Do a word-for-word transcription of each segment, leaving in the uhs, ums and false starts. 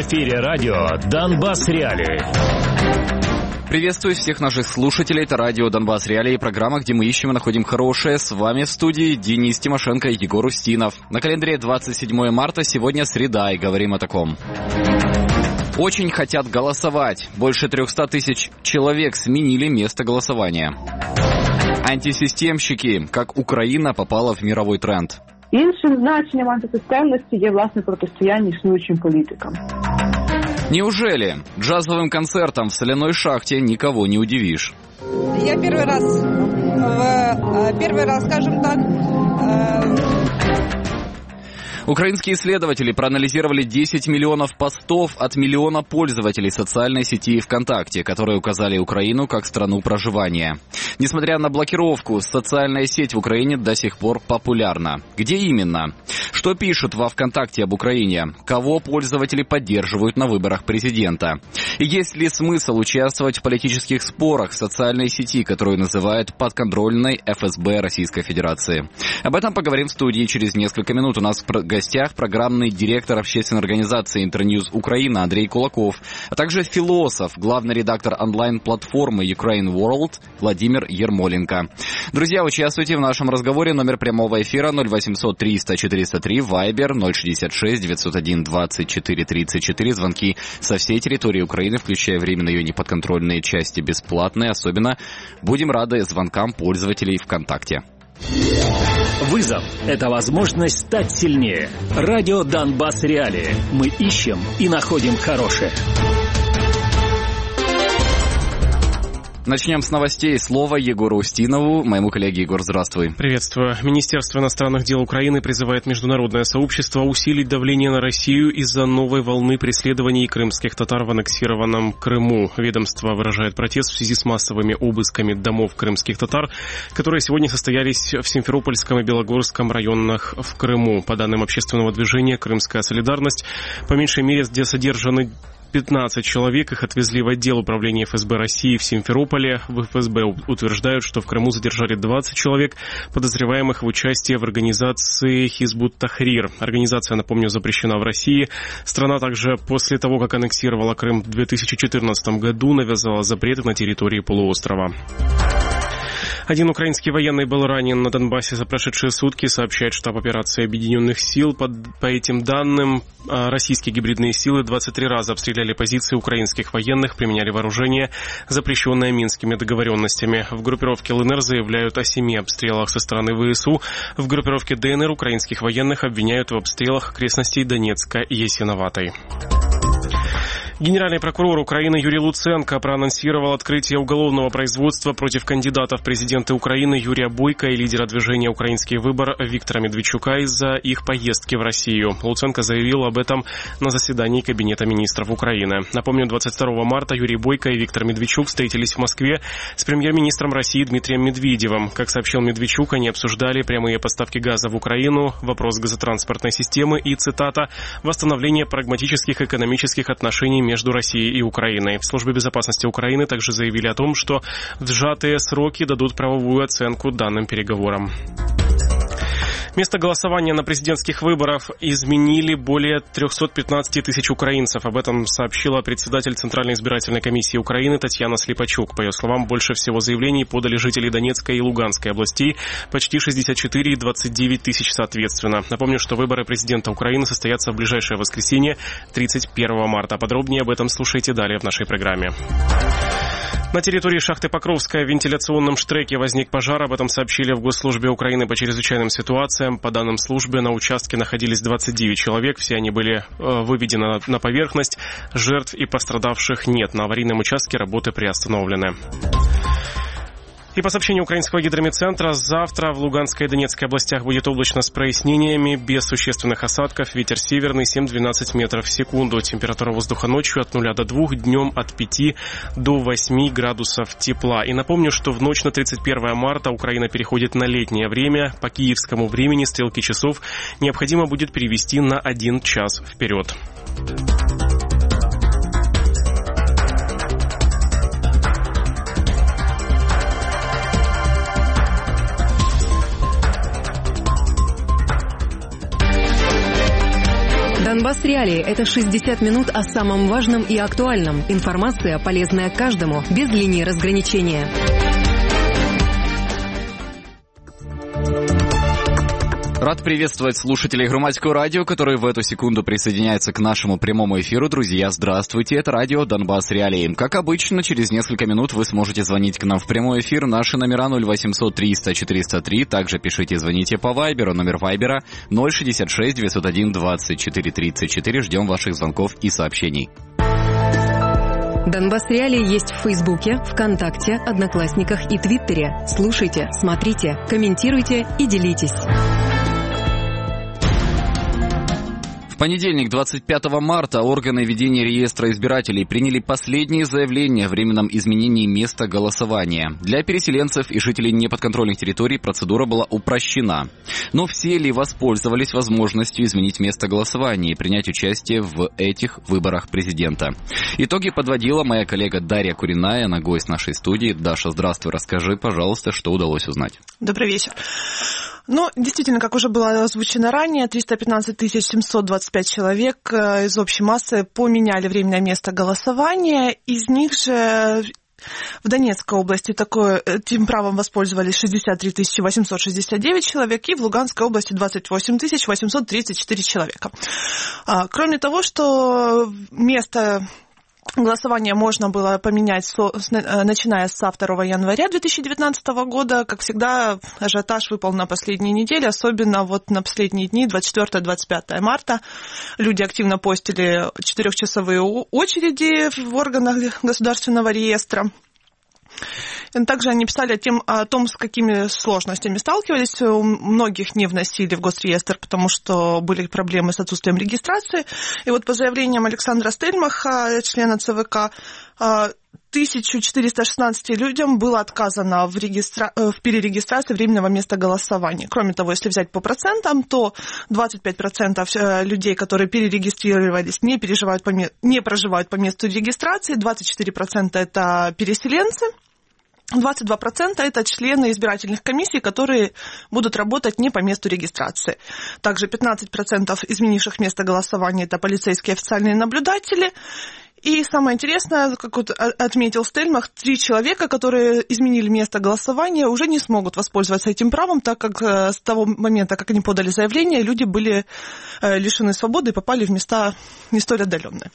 эфире радио «Донбасс Реалии». Приветствую всех наших слушателей. Это радио «Донбасс Реалии», программа, где мы ищем и находим хорошее. С вами в студии Денис Тимошенко и Егор Устинов. На календаре двадцать седьмое марта, сегодня среда, и говорим о таком. Очень хотят голосовать. Больше трехсот тысяч человек сменили место голосования. Антисистемщики. Как Україна попала в мировой тренд. Іншим значенням антисистемності є, власне, протистояння існуючим політикам. Неужели джазовым концертом в соляной шахте никого не удивишь? Я первый раз, в, первый раз, скажем так... Э... Украинские исследователи проанализировали десять миллионов постов от миллиона пользователей социальной сети ВКонтакте, которые указали Украину как страну проживания. Несмотря на блокировку, социальная сеть в Украине до сих пор популярна. Где именно? Что пишут во ВКонтакте об Украине? Кого пользователи поддерживают на выборах президента? И есть ли смысл участвовать в политических спорах в социальной сети, которую называют подконтрольной эф эс бэ Российской Федерации? Об этом поговорим в студии через несколько минут. У нас в гостях программный директор общественной организации «Интерньюз Украина» Андрей Кулаков, а также философ, главный редактор онлайн-платформы Ukraine World Владимир Ермоленко. Друзья, участвуйте в нашем разговоре. Номер прямого эфира ноль восемьсот триста четыреста три, Вайбер ноль шестьдесят шесть девятьсот один двадцать четыре тридцать четыре. Звонки со всей территории Украины, включая временно ее неподконтрольные части, бесплатные. Особенно будем рады звонкам пользователей ВКонтакте. Вызов – это возможность стать сильнее. Радио «Донбасс Реалии». Мы ищем и находим хорошее. Начнем с новостей. Слово Егору Устинову, моему коллеге. Егор, здравствуй. Приветствую. Министерство иностранных дел Украины призывает международное сообщество усилить давление на Россию из-за новой волны преследований крымских татар в аннексированном Крыму. Ведомство выражает протест в связи с массовыми обысками домов крымских татар, которые сегодня состоялись в Симферопольском и Белогорском районах в Крыму. По данным общественного движения «Крымская солидарность», по меньшей мере, где содержаны пятнадцать человек, их отвезли в отдел управления эф эс бэ России в Симферополе. В эф эс бэ утверждают, что в Крыму задержали двадцать человек, подозреваемых в участии в организации Хизбут Тахрир. Организация, напомню, запрещена в России. Страна также после того, как аннексировала Крым в две тысячи четырнадцатом году, навязала запреты на территории полуострова. Один украинский военный был ранен на Донбассе за прошедшие сутки, сообщает штаб операции Объединенных сил. Под, по этим данным, российские гибридные силы двадцать три раза обстреляли позиции украинских военных, применяли вооружение, запрещенное Минскими договоренностями. В группировке эл эн эр заявляют о семи обстрелах со стороны вэ эс у. В группировке дэ эн эр украинских военных обвиняют в обстрелах окрестностей Донецка и Ясиноватой. Генеральный прокурор Украины Юрий Луценко проанонсировал открытие уголовного производства против кандидата в президенты Украины Юрия Бойко и лидера движения «Украинский выбор» Виктора Медведчука из-за их поездки в Россию. Луценко заявил об этом на заседании Кабинета министров Украины. Напомню, двадцать второго марта Юрий Бойко и Виктор Медведчук встретились в Москве с премьер-министром России Дмитрием Медведевым. Как сообщил Медведчук, они обсуждали прямые поставки газа в Украину, вопрос газотранспортной системы и, цитата, «восстановление прагматических экономических отношений между Россией и Украиной». В Службе безопасности Украины также заявили о том, что в сжатые сроки дадут правовую оценку данным переговорам. Место голосования на президентских выборах изменили более триста пятнадцать тысяч украинцев. Об этом сообщила председатель Центральной избирательной комиссии Украины Татьяна Слепачук. По ее словам, больше всего заявлений подали жители Донецкой и Луганской областей, почти шестьдесят четыре и двадцать девять тысяч соответственно. Напомню, что выборы президента Украины состоятся в ближайшее воскресенье, тридцать первого марта. Подробнее об этом слушайте далее в нашей программе. На территории шахты Покровская в вентиляционном штреке возник пожар. Об этом сообщили в Госслужбе Украины по чрезвычайным ситуациям. По данным службы, на участке находились двадцать девять человек. Все они были э, выведены на поверхность. Жертв и пострадавших нет. На аварийном участке работы приостановлены. И по сообщению украинского гидрометцентра, завтра в Луганской и Донецкой областях будет облачно с прояснениями, без существенных осадков. Ветер северный семь-двенадцать метров в секунду. Температура воздуха ночью от нуля до двух, днем от пяти до восьми градусов тепла. И напомню, что в ночь на тридцать первое марта Украина переходит на летнее время. По киевскому времени стрелки часов необходимо будет перевести на один час вперед. Донбасс Реалии – это шестьдесят минут о самом важном и актуальном. Информация, полезная каждому, без линии разграничения. Рад приветствовать слушателей Громадского радио, которые в эту секунду присоединяются к нашему прямому эфиру. Друзья, здравствуйте, это радио Донбасс Реалии. Как обычно, через несколько минут вы сможете звонить к нам в прямой эфир. Наши номера ноль восемьсот триста четыреста три. Также пишите и звоните по Вайберу. Номер Вайбера ноль шестьдесят шесть девятьсот один двадцать четыре тридцать четыре. Ждем ваших звонков и сообщений. Донбасс Реалии есть в Фейсбуке, ВКонтакте, Одноклассниках и Твиттере. Слушайте, смотрите, комментируйте и делитесь. В понедельник, двадцать пятого марта, органы ведения реестра избирателей приняли последние заявления о временном изменении места голосования. Для переселенцев и жителей неподконтрольных территорий процедура была упрощена. Но все ли воспользовались возможностью изменить место голосования и принять участие в этих выборах президента? Итоги подводила моя коллега Дарья Куриная, она гость нашей студии. Даша, здравствуй, расскажи, пожалуйста, что удалось узнать. Добрый вечер. Ну, действительно, как уже было озвучено ранее, триста пятнадцать тысяч семьсот двадцать пять человек из общей массы поменяли временное место голосования. Из них же в Донецкой области такое, этим правом воспользовались шестьдесят три тысячи восемьсот шестьдесят девять человек, и в Луганской области двадцать восемь тысяч восемьсот тридцать четыре человека. Кроме того, что место голосование можно было поменять, начиная со второго января две тысячи девятнадцатого года. Как всегда, ажиотаж выпал на последние недели, особенно вот на последние дни, двадцать четвёртое - двадцать пятое марта. Люди активно постили четырехчасовые очереди в органах государственного реестра. Также они писали о, тем, о том, с какими сложностями сталкивались. У многих не вносили в госреестр, потому что были проблемы с отсутствием регистрации. И вот по заявлениям Александра Стельмаха, члена ЦВК, тысяча четыреста шестнадцать людям было отказано в, регистра... в перерегистрации временного места голосования. Кроме того, если взять по процентам, то двадцать пять процентов людей, которые перерегистрировались, не, переживают по... не проживают по месту регистрации, двадцать четыре процента это переселенцы, двадцать два процента это члены избирательных комиссий, которые будут работать не по месту регистрации. Также пятнадцать процентов изменивших место голосования это полицейские официальные наблюдатели. И самое интересное, как вот отметил Стельмах, три человека, которые изменили место голосования, уже не смогут воспользоваться этим правом, так как с того момента, как они подали заявление, люди были лишены свободы и попали в места не столь отдаленные.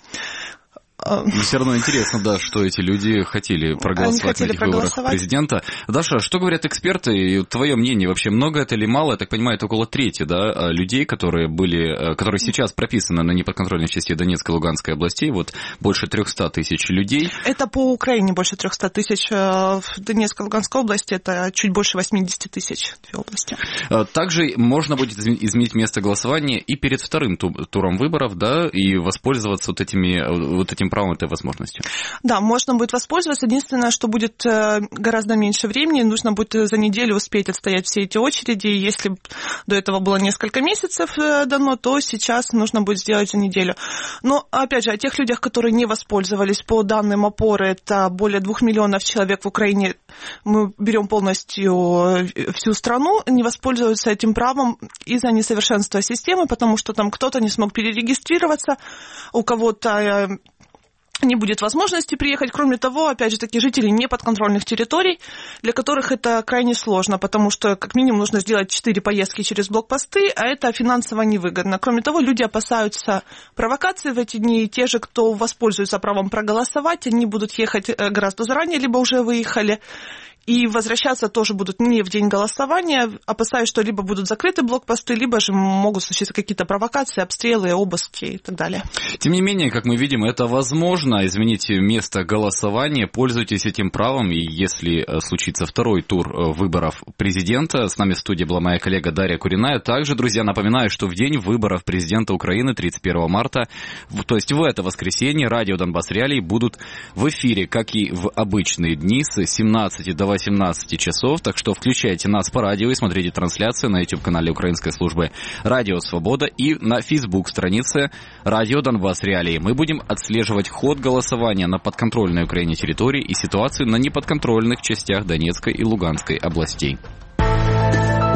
Но все равно интересно, да, что эти люди хотели проголосовать хотели на этих проголосовать. выборах президента. Даша, что говорят эксперты? И твое мнение, вообще много это или мало? Я так понимаю, это около трети, да, людей, которые были, которые сейчас прописаны на неподконтрольной части Донецкой и Луганской областей, вот больше триста тысяч людей. Это по Украине больше триста тысяч, в Донецкой и Луганской области это чуть больше восемьдесят тысяч, две области. Также можно будет изменить место голосования и перед вторым туром выборов, да, и воспользоваться вот этими, вот этим правом, этой возможностью. Да, можно будет воспользоваться. Единственное, что будет гораздо меньше времени, нужно будет за неделю успеть отстоять все эти очереди. Если до этого было несколько месяцев дано, то сейчас нужно будет сделать за неделю. Но, опять же, о тех людях, которые не воспользовались, по данным опоры, это более двух миллионов человек в Украине, мы берем полностью всю страну, не воспользуются этим правом из-за несовершенства системы, потому что там кто-то не смог перерегистрироваться, у кого-то не будет возможности приехать. Кроме того, опять же, таки жители неподконтрольных территорий, для которых это крайне сложно, потому что как минимум нужно сделать четыре поездки через блокпосты, а это финансово невыгодно. Кроме того, люди опасаются провокаций в эти дни, и те же, кто воспользуется правом проголосовать, они будут ехать гораздо заранее, либо уже выехали. И возвращаться тоже будут не в день голосования, опасаясь, что либо будут закрыты блокпосты, либо же могут случиться какие-то провокации, обстрелы, обыски и так далее. Тем не менее, как мы видим, это возможно. Измените место голосования, пользуйтесь этим правом. И если случится второй тур выборов президента, с нами в студии была моя коллега Дарья Куриная. Также, друзья, напоминаю, что в день выборов президента Украины, тридцать первого марта, то есть в это воскресенье, радио Донбасс Реалии будут в эфире, как и в обычные дни, с семнадцати до восемнадцати часов, так что включайте нас по радио и смотрите трансляцию на YouTube-канале Украинской службы «Радио Свобода» и на Facebook-странице «Радио Донбасс Реалии». Мы будем отслеживать ход голосования на подконтрольной Украине территории и ситуацию на неподконтрольных частях Донецкой и Луганской областей.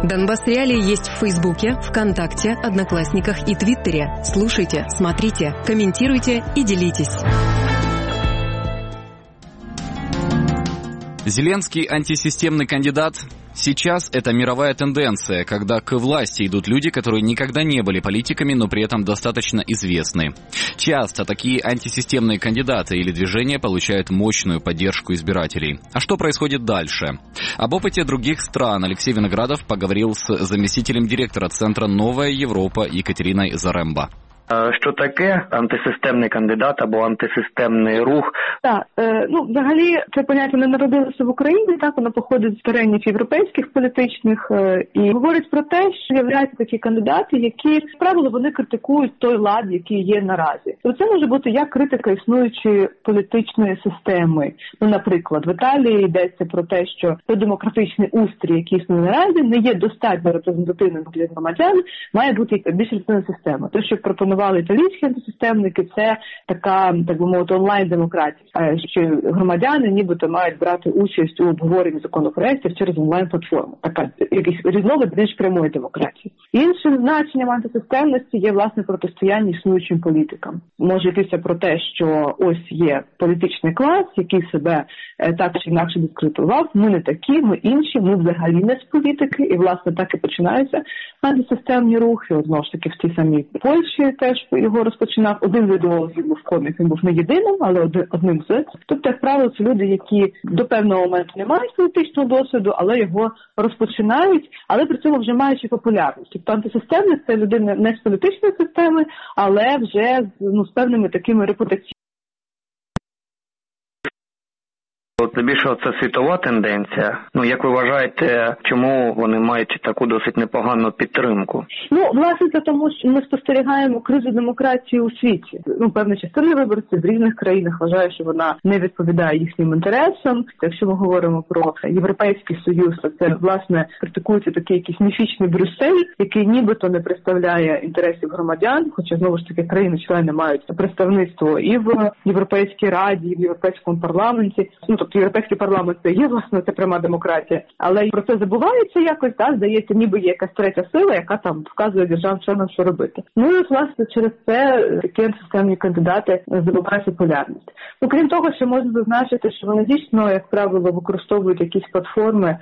Донбасс Реалии есть в Фейсбуке, ВКонтакте, Одноклассниках и Твиттере. Слушайте, смотрите, комментируйте и делитесь. Зеленский антисистемный кандидат. Сейчас это мировая тенденция, когда к власти идут люди, которые никогда не были политиками, но при этом достаточно известны. Часто такие антисистемные кандидаты или движения получают мощную поддержку избирателей. А что происходит дальше? Об опыте других стран Алексей Виноградов поговорил с заместителем директора Центра «Новая Европа» Екатериной Зарембо. Що таке антисистемний кандидат або антисистемний рух? Так, е, ну, взагалі, це поняття не народилося в Україні, так, воно походить з теренів європейських політичних е, і говорить про те, що являються такі кандидати, які, з правило, вони критикують той лад, який є наразі. То це може бути як критика існуючої політичної системи. Ну, наприклад, в Італії йдеться про те, що той демократичний устрій, який існує наразі, не є достатньо репрезентативним для громадян, має бути більш репрезентативна система. Те, що пропонує італійські антисистемники, це така, так би мовити, онлайн-демократія, що громадяни нібито мають брати участь у обговоренні законопроєктів через онлайн-платформу. Така якийсь різновид більш прямої демократії. Іншим значенням антисистемності є, власне, протистояння існуючим політикам. Може йтися про те, що ось є політичний клас, який себе так чи інакше дискредитував, ми не такі, ми інші, ми взагалі не з політики, і, власне, так і починаються антисистемні рухи. От, знову ж таки, в тій самій Польщі теж його розпочинав. Один з ідеологів був комік, він був не єдиним, але одним з. Тобто, як правило, це люди, які до певного моменту не мають політичного досвіду, але його розпочинають, але при цьому вже маючи популярність. Тобто антисистемник – це людина не з політичної системи, але вже ну, з певними такими репутаціями. Це більше це світова тенденція. Ну, як ви вважаєте, чому вони мають таку досить непогану підтримку? Ну, власне, це тому, що ми спостерігаємо кризу демократії у світі. Ну, певна частина виборців в різних країнах вважає, що вона не відповідає їхнім інтересам. Якщо ми говоримо про Європейський Союз, то це, власне, критикується такий якийсь міфічний Брюссель, який нібито не представляє інтересів громадян, хоча, знову ж таки, країни-члени мають представництво і в Європейській Раді, і в Європейському парламенті. Ну, тобто Європейський парламент це є, власне, це пряма демократія. Але про це забувається якось, так, здається, ніби є якась третя сила, яка там вказує державам-членам, що робити. Ну і, власне, через це такі антисистемні кандидати здобувають популярність. Ну, крім того, що можна зазначити, що вони дійсно, як правило, використовують якісь платформи,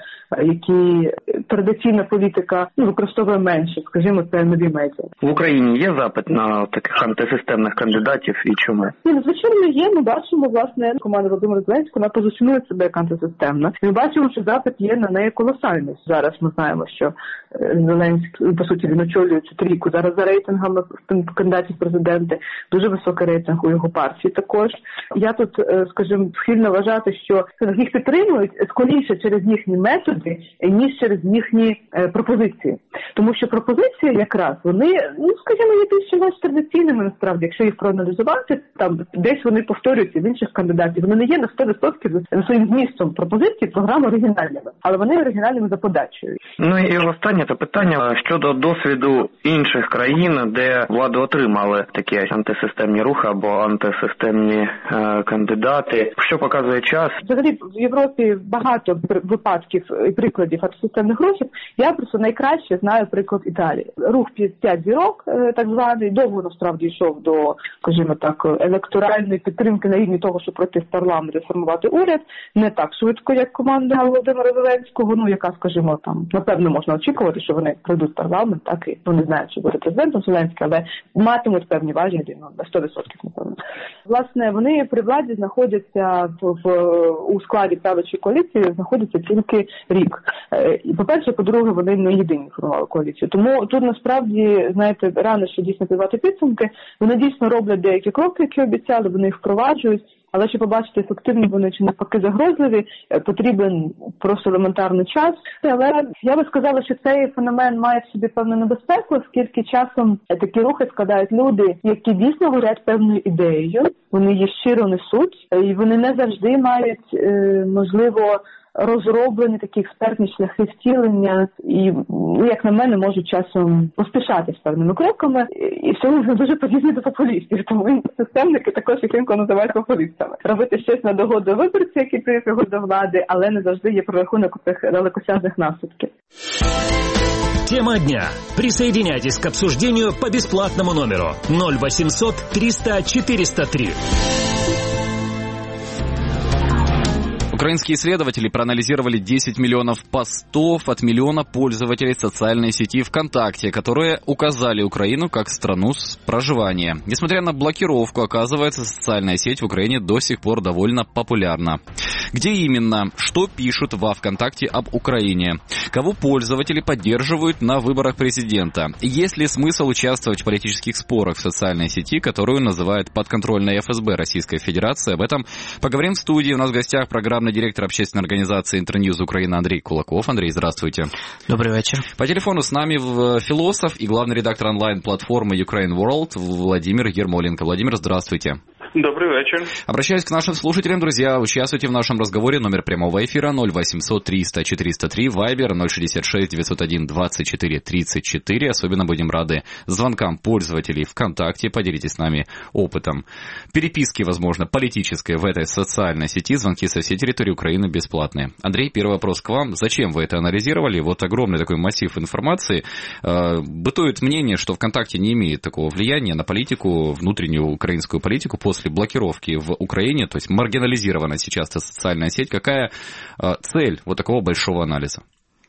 які традиційна політика ну, використовує менше, скажімо, це нові медіа. В Україні є запит на таких антисистемних кандидатів і чому? Ні, звичайно, є. Ми бачимо, власне, команда Володимира Зеленського, вона позиціонує себе як антисистемна. Ми бачимо, що запит є на неї колосальний. Зараз ми знаємо, що Зеленський, по суті, він очолює цю трійку. Зараз за рейтингами кандидатів в президенти дуже високий рейтинг у його партії також. Я тут, скажімо, схильно вважати, що їх підтримують скоріше через їхні методи, ніж через їхні пропозиції. Тому що пропозиції якраз, вони, ну, скажімо, є більш традиційними насправді. Якщо їх проаналізувати, там десь вони повторюються в інших кандидатів. Вони не є на сто відсотків своїм змістом пропозиції, програми оригінальними, але вони оригінальними за подачею. Ну і останнє то питання щодо досвіду інших країн, де влади отримали такі антисистемні рухи або антисистемні е, кандидати. Що показує час? Взагалі в Європі багато випадків і прикладів антисистемних рухів. Я просто найкраще знаю приклад Італії. Рух п'ять зірок, так званий, довго насправді йшов до, скажімо так, електоральної підтримки на рівні того, щоб пройти в парламент і формувати уряд. Не так швидко, як команда Володимира Зеленського, ну, яка, скажімо, там, напевно, можна очікувати, що вони пройдуть в парламент, так, і, ну, не знаю, чи буде президентом Зеленський, але матимуть певні важелі, ну, на сто відсотків, напевно. Власне, вони при владі знаходяться в, в, у складі правлячої коаліції, знаходяться тільки рік. І, по-перше, по-друге, вони не єдині формували коаліцію. Тому тут, насправді, знаєте, рано ще дійсно підбивати підсумки. Вони дійсно роблять деякі кроки, які обіцяли, вони їх впроваджують. Але щоб побачити, ефективні вони чи навпаки загрозливі, потрібен просто елементарний час. Але я би сказала, що цей феномен має в собі певну небезпеку, оскільки часом такі рухи складають люди, які дійсно горять певною ідеєю, вони її щиро несуть, і вони не завжди мають, можливо, розроблені такі експертні шляхи втілення і, як на мене, можуть часом поспішати з певними кроками. І все вони дуже подібні до популістів, тому системники також їх інколи називають популістами. Робити щось на догоду виборців, які приїхали до влади, але не завжди є прорахунок цих далекосяжних наслідків. Тема дня. Присоединяйтесь к обсуждению по бесплатному номеру ноль восемьсот триста четыреста три. Украинские исследователи проанализировали десять миллионов постов от миллиона пользователей социальной сети ВКонтакте, которые указали Украину как страну с проживания. Несмотря на блокировку, оказывается, социальная сеть в Украине до сих пор довольно популярна. Где именно? Что пишут во ВКонтакте об Украине? Кого пользователи поддерживают на выборах президента? Есть ли смысл участвовать в политических спорах в социальной сети, которую называют подконтрольной эф эс бэ Российской Федерации? Об этом поговорим в студии. У нас в гостях программный директор общественной организации Интерньюз Украина Андрей Кулаков. Андрей, здравствуйте. Добрый вечер. По телефону с нами философ и главный редактор онлайн-платформы Ukraine World Владимир Ермоленко. Владимир, здравствуйте. Добрый вечер. Обращаюсь к нашим слушателям, друзья. Участвуйте в нашем разговоре. Номер прямого эфира ноль восемьсот триста четыреста три, Вайбер ноль шестьдесят шесть девятьсот один двадцать четыре тридцать четыре. Особенно будем рады звонкам пользователей ВКонтакте. Поделитесь с нами опытом переписки, возможно, политической в этой социальной сети. Звонки со всей территории Украины бесплатные. Андрей, первый вопрос к вам. Зачем вы это анализировали? Вот огромный такой массив информации. Бытует мнение, что ВКонтакте не имеет такого влияния на политику, внутреннюю украинскую политику после блокировки в Украине, то есть маргинализирована сейчас эта социальная сеть. Какая э, цель вот такого большого анализа?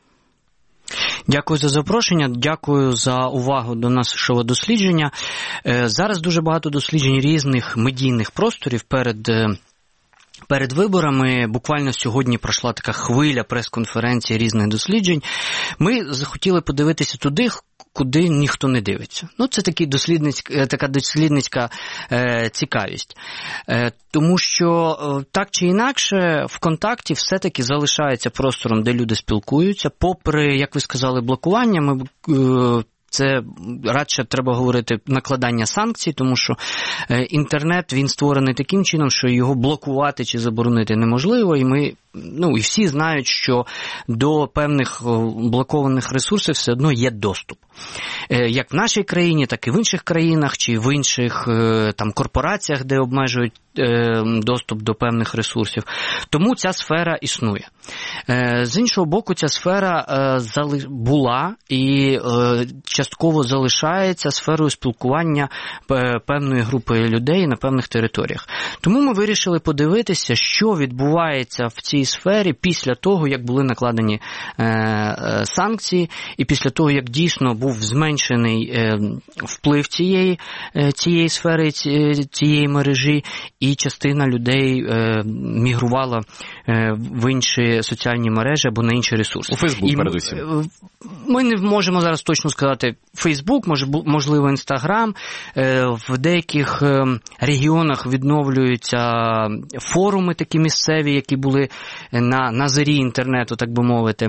Дякую за запрошення, дякую за увагу до нашого дослідження. Зараз дуже багато досліджень різних медійних просторів перед Перед виборами. Буквально сьогодні пройшла така хвиля прес-конференцій різних досліджень. Ми захотіли подивитися туди, куди ніхто не дивиться. Ну, це такий дослідницька, така дослідницька е, цікавість. Е, тому що е, так чи інакше ВКонтакті все-таки залишається простором, де люди спілкуються. Попри, як ви сказали, блокування, ми е, це радше треба говорити накладання санкцій, тому що інтернет, він створений таким чином, що його блокувати чи заборонити неможливо, і ми, ну, і всі знають, що до певних блокованих ресурсів все одно є доступ. Як в нашій країні, так і в інших країнах, чи в інших там корпораціях, де обмежують доступ до певних ресурсів. Тому ця сфера існує. З іншого боку, ця сфера була і частково залишається сферою спілкування певної групи людей на певних територіях. Тому ми вирішили подивитися, що відбувається в цій сфері після того, як були накладені санкції, і після того, як дійсно був зменшений вплив цієї, цієї сфери, цієї мережі, і частина людей е, мігрувала е, в інші соціальні мережі або на інші ресурси. У Фейсбук, передусім. Ми не можемо зараз точно сказати Фейсбук, мож, можливо, Інстаграм. Е, в деяких е, регіонах відновлюються форуми такі місцеві, які були на, на зорі інтернету, так би мовити.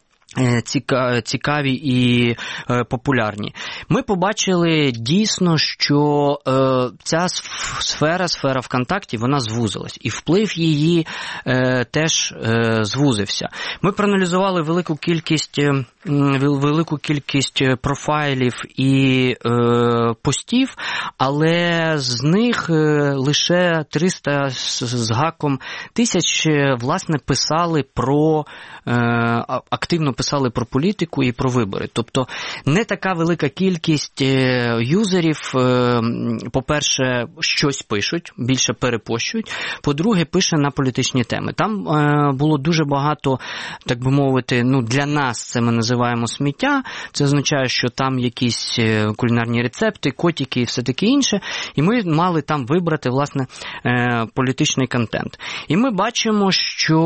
Цікаві і е, популярні. Ми побачили дійсно, що е, ця сфера, сфера ВКонтакті, вона звузилась. І вплив її е, теж е, звузився. Ми проаналізували велику кількість, е, велику кількість профайлів і е, постів, але з них е, лише триста з гаком тисяч, власне, писали про, е, активно писали про політику і про вибори. Тобто не така велика кількість юзерів, по-перше, щось пишуть, більше перепощують, по-друге, пише на політичні теми. Там було дуже багато, так би мовити, ну, для нас це ми називаємо сміття, це означає, що там якісь кулінарні рецепти, котики і все таке інше, і ми мали там вибрати, власне, політичний контент. І ми бачимо, що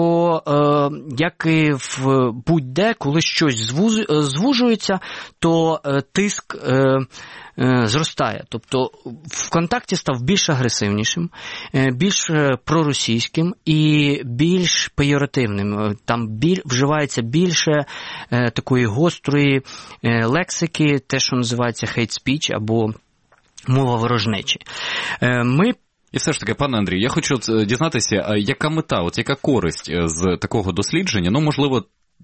як і в будь-де, коли щось звужується, то тиск зростає. Тобто ВКонтакті став більш агресивнішим, більш проросійським і більш пеєративним. Там біль, вживається більше такої гострої лексики, те, що називається hate speech або мова ворожнечі. Ми І все ж таки, пане Андрій, я хочу дізнатися, яка мета, от яка користь з такого дослідження? Ну, можливо,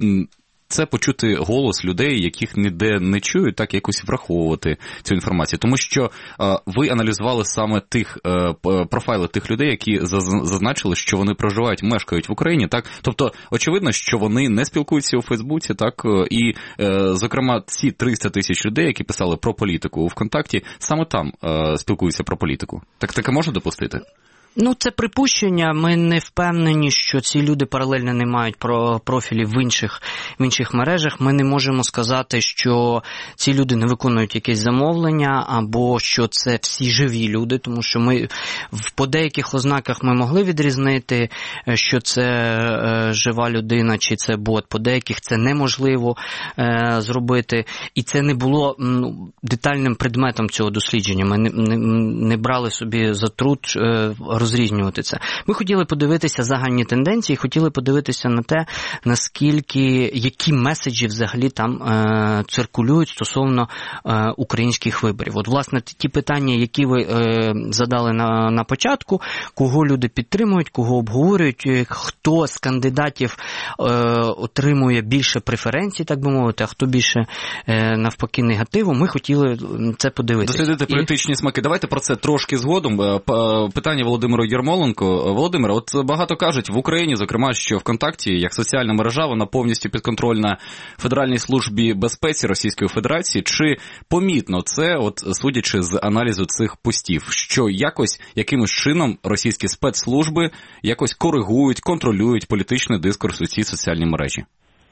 це почути голос людей, яких ніде не чують, так якось враховувати цю інформацію. Тому що е, ви аналізували саме тих е, профайли тих людей, які зазначили, що вони проживають, мешкають в Україні, так? Тобто, очевидно, що вони не спілкуються у Фейсбуці, так? І, е, зокрема, ці триста тисяч людей, які писали про політику у ВКонтакті, саме там е, спілкуються про політику. Так таке можна допустити? Ну, це припущення. Ми не впевнені, що ці люди паралельно не мають про профілі в інших, в інших мережах. Ми не можемо сказати, що ці люди не виконують якесь замовлення, або що це всі живі люди, тому що ми по деяких ознаках ми могли відрізнити, що це е, жива людина, чи це бот. По деяких це неможливо е, зробити. І це не було ну, детальним предметом цього дослідження. Ми не, не, не брали собі за труд е, розрізнювати це. Ми хотіли подивитися загальні тенденції, хотіли подивитися на те, наскільки, які меседжі взагалі там е, циркулюють стосовно е, українських виборів. От, власне, ті питання, які ви е, задали на, на початку, кого люди підтримують, кого обговорюють, хто з кандидатів е, отримує більше преференцій, так би мовити, а хто більше е, навпаки негативу, ми хотіли це подивитися. Дослідити політичні І... смаки. Давайте про це трошки згодом. Питання Володимиру Єрмоленко. Володимир, от багато кажуть в Україні, зокрема, що ВКонтакті, як соціальна мережа, вона повністю підконтрольна Федеральній службі безпеці Російської Федерації. Чи помітно це, от судячи з аналізу цих постів, що якось, якимось чином російські спецслужби якось коригують, контролюють політичний дискурс у цій соціальній мережі?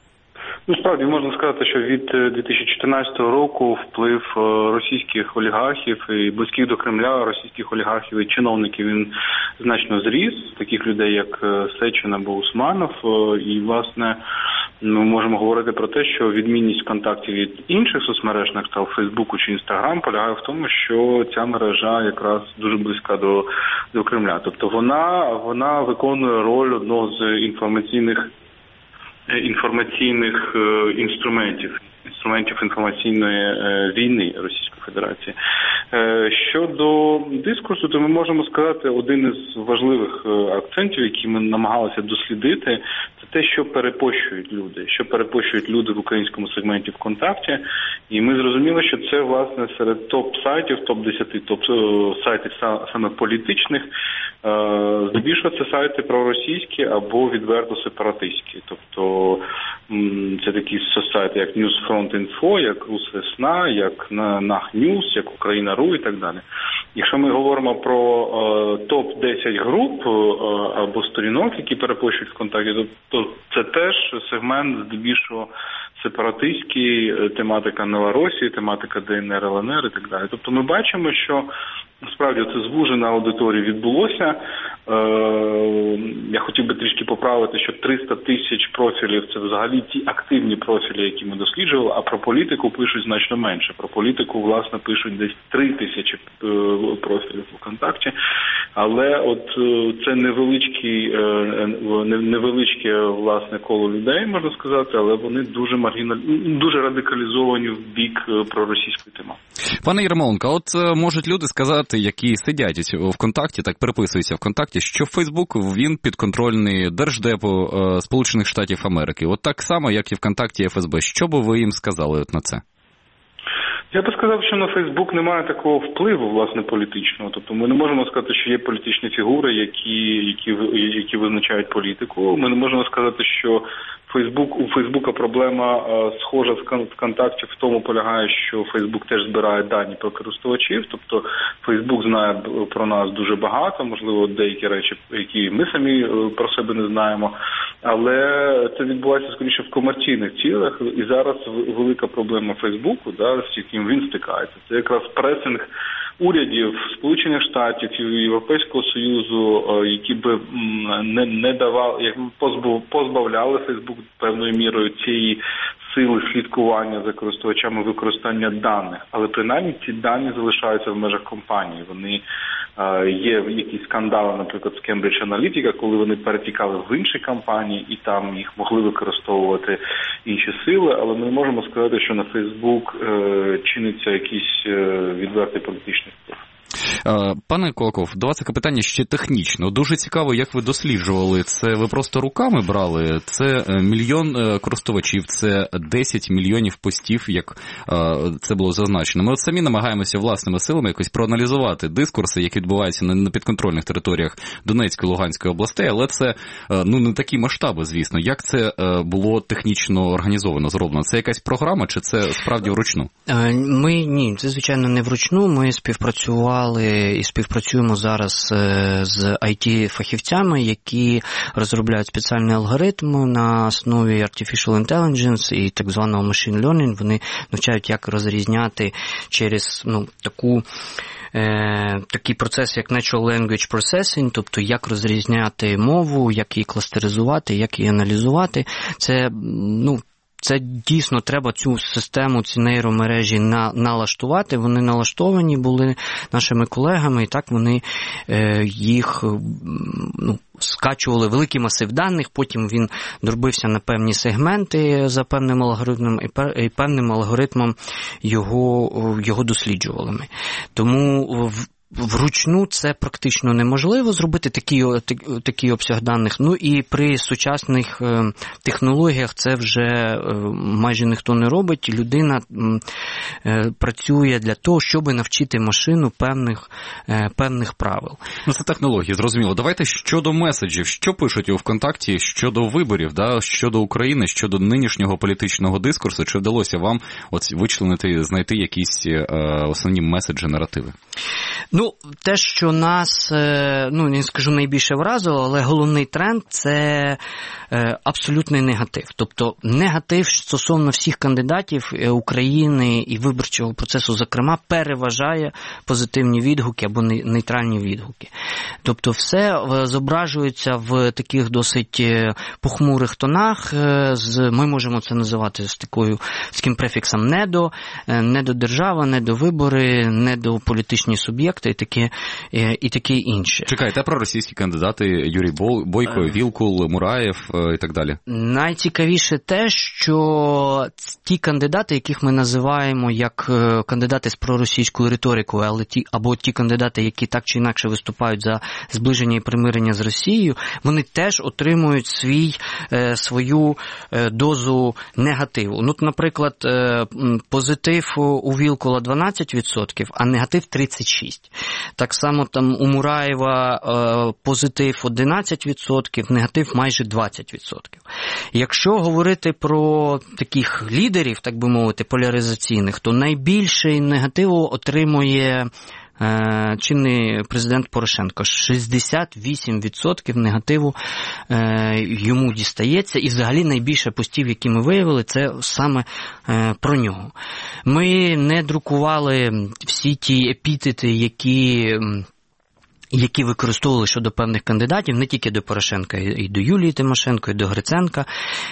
Ну, справді, можна сказати, що від дві тисячі чотирнадцятого року вплив російських олігархів і близьких до Кремля російських олігархів і чиновників, він значно зріс, таких людей, як Сечин або Усманов, і, власне, ми можемо говорити про те, що відмінність контактів від інших соцмереж, на кшталт Фейсбуку чи Інстаграм, полягає в тому, що ця мережа якраз дуже близька до, до Кремля. Тобто вона, вона виконує роль одного з інформаційних інформаційних е, інструментів, інструментів інформаційної е, війни Російської Федерації. Е, щодо дискурсу, то ми можемо сказати, один із важливих е, акцентів, які ми намагалися дослідити, це те, що перепощують люди, що перепощують люди в українському сегменті ВКонтакті. І ми зрозуміли, що це, власне, серед топ-сайтів, топ-десять топ-сайтів саме політичних, здебільшого це сайти проросійські або відверто сепаратистські. Тобто це такі сайти, як Newsfront.Info, як Русвесна, як Нах Ньюс, як Україна.ру і так далі. Якщо ми говоримо про е, топ десять груп е, або сторінок, які перепощують ВКонтакті, то, то це теж сегмент здебільшого сепаратистський, тематика Новоросії, тематика ДНР, ЛНР і так далі. Тобто ми бачимо, що насправді це звужена аудиторія відбулося. Е, я хотів би трішки поправити, що триста тисяч профілів – це взагалі ті активні профілі, які ми досліджували, а про політику пишуть значно менше. Про політику, власне, пишуть десь три тисячі е, профілів у ВКонтакті. Але от е, це невеличкий, е, невеличке, власне, коло людей, можна сказати, але вони дуже маргіналь... дуже радикалізовані в бік проросійської тематики. Пане Єрмоленко, от можуть люди сказати, які сидять у ВКонтакті, так переписуються ВКонтакті, що Фейсбук, він підконтрольний Держдепу е, Сполучених Штатів Америки. От так само, як і ВКонтакті еф ес бе. Що би ви їм сказали от на це? Я би сказав, що на Фейсбук немає такого впливу, власне, політичного. Тобто ми не можемо сказати, що є політичні фігури, які, які, які визначають політику. Ми не можемо сказати, що Фейсбук, у Фейсбука проблема е, схожа з ВКонтакті в тому полягає, що Фейсбук теж збирає дані про користувачів. Тобто Фейсбук знає про нас дуже багато, можливо, деякі речі, які ми самі про себе не знаємо. Але це відбувається, скоріше, в комерційних цілях. І зараз велика проблема Фейсбуку, да, з яким він стикається. Це якраз пресинг урядів Сполучених Штатів і Європейського Союзу, які би не, не давали, як позбавляли Фейсбук певною мірою цієї сили слідкування за користувачами, використання даних. Але принаймні ці дані залишаються в межах компанії. Вони є якісь скандали, наприклад, з Cambridge Analytica, коли вони перетікали в інші компанії і там їх могли використовувати інші сили, але ми не можемо сказати, що на Facebook чиниться якийсь відвертий політичний вплив. Пане Кулаков, до вас таке питання ще технічно. Дуже цікаво, як ви досліджували. Це ви просто руками брали? Це мільйон користувачів, це десять мільйонів постів, як це було зазначено. Ми от самі намагаємося власними силами якось проаналізувати дискурси, які відбуваються на підконтрольних територіях Донецької, Луганської областей, але це ну, не такі масштаби, звісно. Як це було технічно організовано, зроблено? Це якась програма, чи це справді вручну? Ми, ні, це, звичайно, не вручну. Ми співпрацювали і співпрацюємо зараз з ай ті-фахівцями, які розробляють спеціальний алгоритм на основі Artificial Intelligence і так званого Machine Learning. Вони навчають, як розрізняти через ну, таку Е, такий процес, як Natural Language Processing, тобто як розрізняти мову, як її кластеризувати, як її аналізувати. Це, ну, Це дійсно треба цю систему, ці нейромережі на, налаштувати. Вони налаштовані були нашими колегами, і так вони е, їх ну, скачували великий масив даних, потім він дробився на певні сегменти за певним алгоритмом, і певним алгоритмом його, його досліджували ми. Тому в Вручну це практично неможливо зробити такий, такий обсяг даних. Ну і при сучасних технологіях це вже майже ніхто не робить. Людина працює для того, щоб навчити машину певних, певних правил. Ну це технології, зрозуміло. Давайте щодо меседжів. Що пишуть у ВКонтакті щодо виборів, да? Щодо України, щодо нинішнього політичного дискурсу? Чи вдалося вам от вичленити, знайти якісь е, основні меседжі, наративи? Ну, те, що нас, ну, не скажу найбільше вразило, але головний тренд – це абсолютний негатив. Тобто негатив стосовно всіх кандидатів України і виборчого процесу, зокрема, переважає позитивні відгуки або нейтральні відгуки. Тобто все зображується в таких досить похмурих тонах, ми можемо це називати з такою, з таким префіксом «недо», «недодержава», «недовибори», «недополітичні суб'єкти» і таке, і таке інше. Чекайте, а про російські кандидати Юрій Бойко, Вілкул, Мураєв і так далі? Найцікавіше те, що ті кандидати, яких ми називаємо як кандидати з проросійською риторикою, але ті, або ті кандидати, які так чи інакше виступають за зближення і примирення з Росією, вони теж отримують свій, свою дозу негативу. Ну, наприклад, позитив у Вілкула дванадцять відсотків, а негатив тридцять шість відсотків. Так само там у Мураєва позитив одинадцять відсотків, негатив майже двадцять відсотків. Якщо говорити про таких лідерів, так би мовити, поляризаційних, то найбільше негативу отримує чинний президент Порошенко. шістдесят вісім відсотків негативу йому дістається, і взагалі найбільше постів, які ми виявили, це саме про нього. Ми не друкували всі ті епітети, які... які використовували щодо певних кандидатів, не тільки до Порошенка, і до Юлії Тимошенко, і до Гриценка,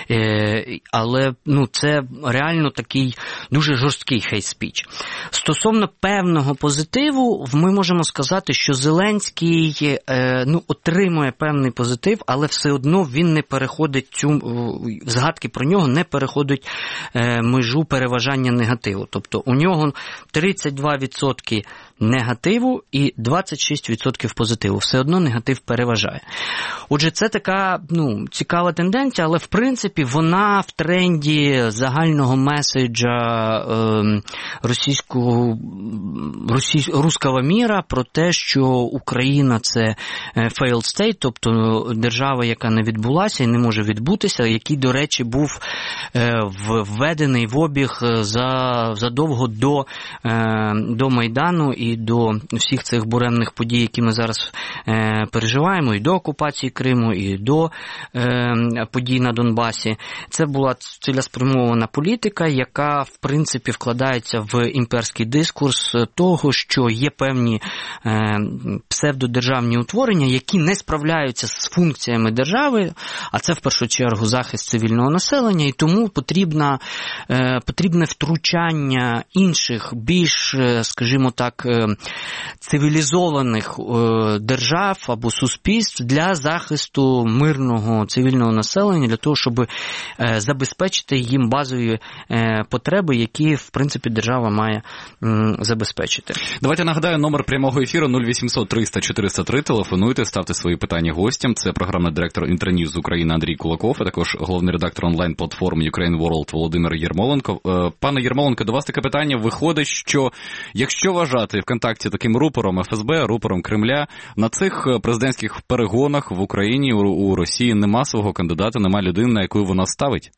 але ну, це реально такий дуже жорсткий хейт-спіч. Стосовно певного позитиву, ми можемо сказати, що Зеленський ну, отримує певний позитив, але все одно він не переходить, цю, згадки про нього не переходять межу переважання негативу. Тобто у нього тридцять два відсотки негативу і двадцять шість відсотків позитиву. Все одно негатив переважає. Отже, це така ну, цікава тенденція, але в принципі вона в тренді загального меседжа е, російського російсь, руського міра про те, що Україна – це failed state, тобто держава, яка не відбулася і не може відбутися, який, до речі, був е, введений в обіг за, задовго до, е, до Майдану і до всіх цих буремних подій, які ми зараз е, переживаємо, і до окупації Криму, і до е, подій на Донбасі. Це була цілеспрямована політика, яка, в принципі, вкладається в імперський дискурс того, що є певні е, псевдодержавні утворення, які не справляються з функціями держави, а це, в першу чергу, захист цивільного населення, і тому потрібна, е, потрібне втручання інших, більш, скажімо так, цивілізованих держав або суспільств для захисту мирного цивільного населення, для того, щоб забезпечити їм базові потреби, які, в принципі, держава має забезпечити. Давайте нагадаю, номер прямого ефіру нуль вісімсот триста чотириста три. Телефонуйте, ставте свої питання гостям. Це програмний директор Інтерньюз з України Андрій Кулаков, а також головний редактор онлайн-платформи Ukraine World Володимир Єрмоленко. Пане Єрмоленко, до вас таке питання. Виходить, що якщо вважати ВКонтакті таким рупором еф ес бе, рупором Кремля, на цих президентських перегонах в Україні, у Росії нема свого кандидата, нема людини, на яку вона ставить?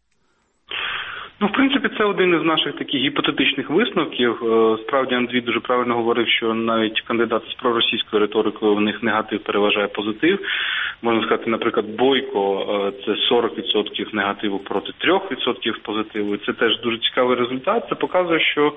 Ну, в принципі, це один із наших таких гіпотетичних висновків. Справді, Андрій дуже правильно говорив, що навіть кандидати з проросійською риторикою, в них негатив переважає позитив. Можна сказати, наприклад, Бойко – це сорок відсотків негативу проти три відсотки позитиву. І це теж дуже цікавий результат. Це показує, що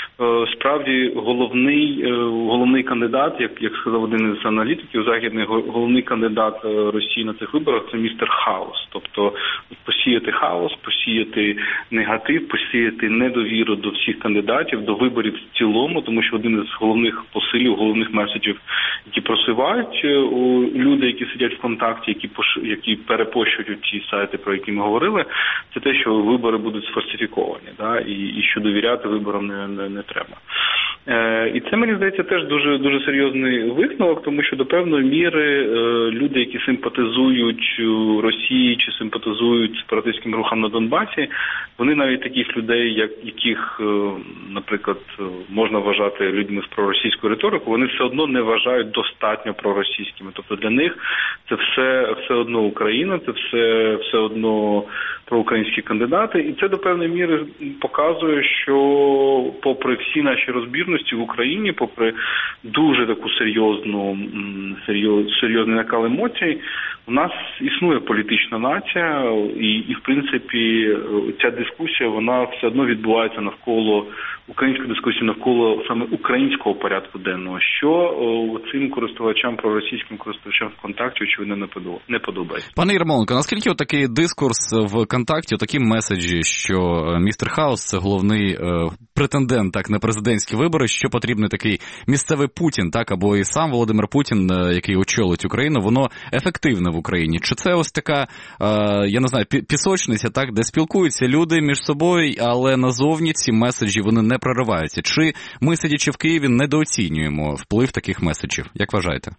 справді головний, головний кандидат, як, як сказав один із аналітиків західних, головний кандидат Росії на цих виборах – це містер Хаос. Тобто посіяти хаос, посіяти негатив, посіяти недовіру до всіх кандидатів, до виборів в цілому, тому що один із головних посилів, головних меседжів, які просувають люди, які сидять в ВКонтакті, які, які перепощують ті сайти, про які ми говорили, це те, що вибори будуть сфальсифіковані, да, і, і що довіряти виборам не, не, не треба. Е, і це, мені здається, теж дуже, дуже серйозний висновок, тому що до певної міри е, люди, які симпатизують Росії чи симпатизують сепаратистським рухам на Донбасі, вони навіть таких людей, як, яких, е, наприклад, можна вважати людьми з проросійською риторикою, вони все одно не вважають достатньо проросійськими. Тобто для них це все, все одно Україна, це все, все одно проукраїнські кандидати. І це до певної міри показує, що попри всі наші розбірності в Україні, попри дуже таку серйозну, серйоз, серйозний накал емоцій, у нас існує політична нація, і, і в принципі ця дискусія, вона все одно відбувається навколо, українська дискусія навколо саме українського порядку денного, що о, цим користувачам, проросійським користувачам ВКонтакті, очевидно, не подобається. Пане Єрмоленко, наскільки такий дискурс в ВКонтакті, такі меседжі, що містер Хаус – це головний е, претендент так, на президентські вибори, що потрібний такий місцевий Путін, так, або і сам Володимир Путін, е, який очолить Україну, воно ефективне в Україні? Чи це ось така, е, я не знаю, пісочниця, так, де спілкуються люди між собою, але назовні ці меседжі, вони не прориваються? Чи ми, сидячи в Києві, недооцінюємо вплив таких меседжів? Як вважаєте?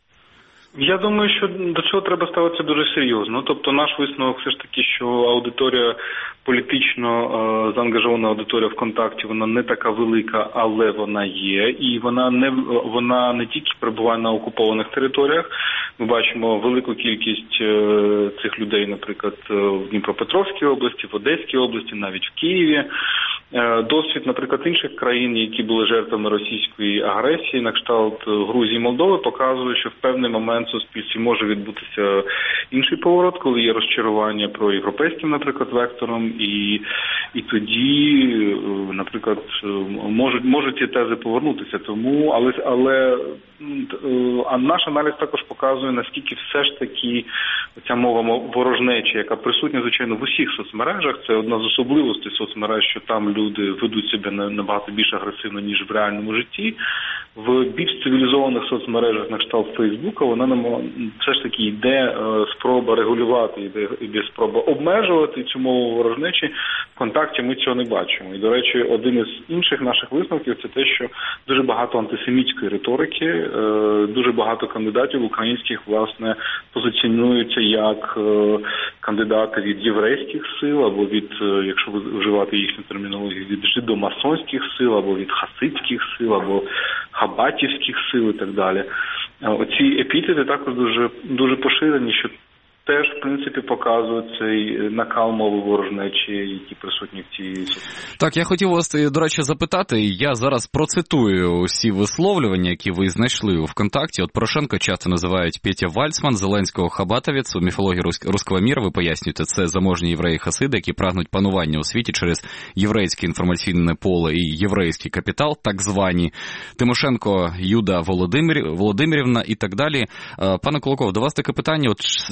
Я думаю, що до цього треба ставитися дуже серйозно. Тобто наш висновок все ж таки, що аудиторія, політично е, заангажована аудиторія ВКонтакті, вона не така велика, але вона є. І вона не, вона не тільки перебуває на окупованих територіях. Ми бачимо велику кількість е, цих людей, наприклад, в Дніпропетровській області, в Одеській області, навіть в Києві. Досвід, наприклад, інших країн, які були жертвами російської агресії, на кшталт Грузії і Молдови, показує, що в певний момент в суспільстві може відбутися інший поворот, коли є розчарування про європейським, наприклад, вектором, і, і тоді, наприклад, можуть, можуть ці тези повернутися. Тому, але, але а наш аналіз також показує, наскільки все ж таки ця мова ворожнечі, яка присутня, звичайно, в усіх соцмережах, це одна з особливостей соцмереж, що там люди ведуть себе набагато більш агресивно, ніж в реальному житті. В більш цивілізованих соцмережах на кшталт Фейсбука вона нам все ж таки йде спроба регулювати, йде, йде спроба обмежувати цю мову ворожнечі. ВКонтакті ми цього не бачимо. І, до речі, один із інших наших висновків – це те, що дуже багато антисемітської риторики, дуже багато кандидатів українських, власне, позиціонуються як кандидати від єврейських сил, або від, якщо вживати їхню термінологію, від жидомасонських сил, або від хасидських сил, або хабатівських сил і так далі. Оці епітети також дуже, дуже поширені, що теж, в принципі, показує цей накал мови ворожнечі, які присутні в цій соцмережі. Так, я хотів вас, до речі, запитати, я зараз процитую усі висловлювання, які ви знайшли у ВКонтакті. От Порошенко часто називають Петя Вальцман, Зеленського хабатовець. У міфології руського міра, ви пояснюєте, це заможні євреї-хасиди, які прагнуть панування у світі через єврейське інформаційне поле і єврейський капітал, так звані. Тимошенко Юда Володимир, Володимирівна і так далі. Пане Кулаков, до вас таке питання, от з чим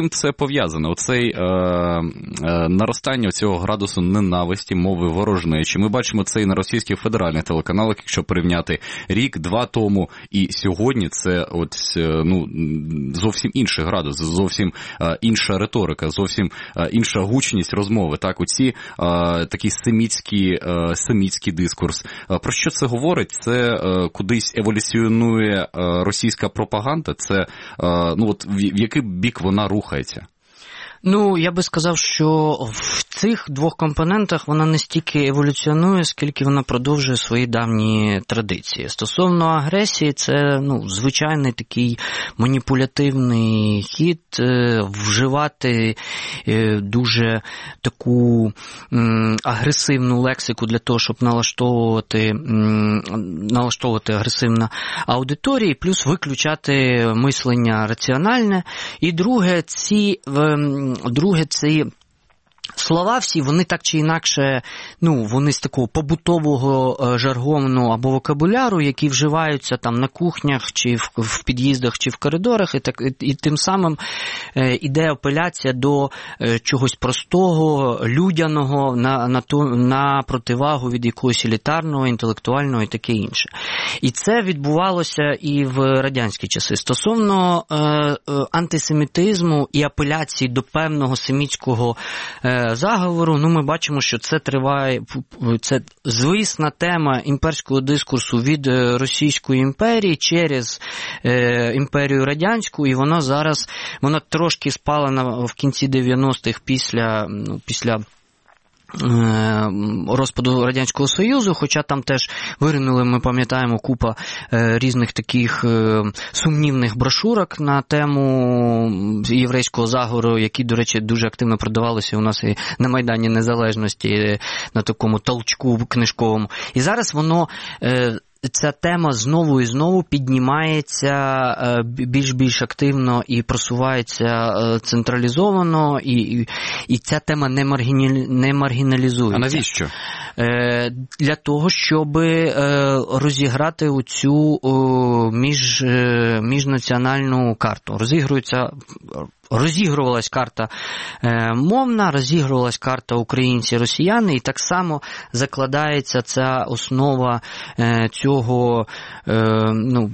чим це пов'язано? Оцей е, е, наростання цього градусу ненависті, мови ворожнечі. Ми бачимо це і на російських федеральних телеканалах, якщо порівняти рік-два тому і сьогодні, це от, ну, зовсім інший градус, зовсім е, інша риторика, зовсім е, інша гучність розмови. Так, оці е, такий семітський, е, семітський дискурс. Е, про що це говорить? Це е, кудись еволюціонує е, російська пропаганда? Це, е, ну, от, в, в який бік вона рухається? Ну, я би сказав, що в цих двох компонентах вона не стільки еволюціонує, скільки вона продовжує свої давні традиції. Стосовно агресії, це, ну, звичайний такий маніпулятивний хід, вживати дуже таку агресивну лексику для того, щоб налаштовувати, налаштовувати агресивну аудиторію, плюс виключати мислення раціональне. І друге, ці Друге, ці слова всі, вони так чи інакше, ну, вони з такого побутового жаргону або вокабуляру, які вживаються там на кухнях, чи в, в під'їздах, чи в коридорах, і, так, і, і тим самим е, іде апеляція до е, чогось простого, людяного, на, на, ту, на противагу від якогось елітарного, інтелектуального і таке інше. І це відбувалося і в радянські часи. Стосовно е, е, антисемітизму і апеляції до певного семітського е, заговору, ну, ми бачимо, що це триває, це звісна тема імперського дискурсу від Російської імперії через е, імперію радянську, і вона зараз, вона трошки спала на, в кінці дев'яностих після, ну, після розпаду Радянського Союзу, хоча там теж виринули, ми пам'ятаємо, купа е, різних таких е, сумнівних брошурок на тему єврейського заговору, які, до речі, дуже активно продавалися у нас і на Майдані Незалежності, на такому толчку книжковому. І зараз воно е, ця тема знову і знову піднімається більш-більш активно і просувається централізовано, і, і, і ця тема не, маргіні, не маргіналізується. А навіщо? Для того, щоб розіграти оцю між, міжнаціональну карту. Розігрується Розігрувалась карта е, мовна, розігрувалась карта українці-росіяни, і так само закладається ця основа е, цього е, ну,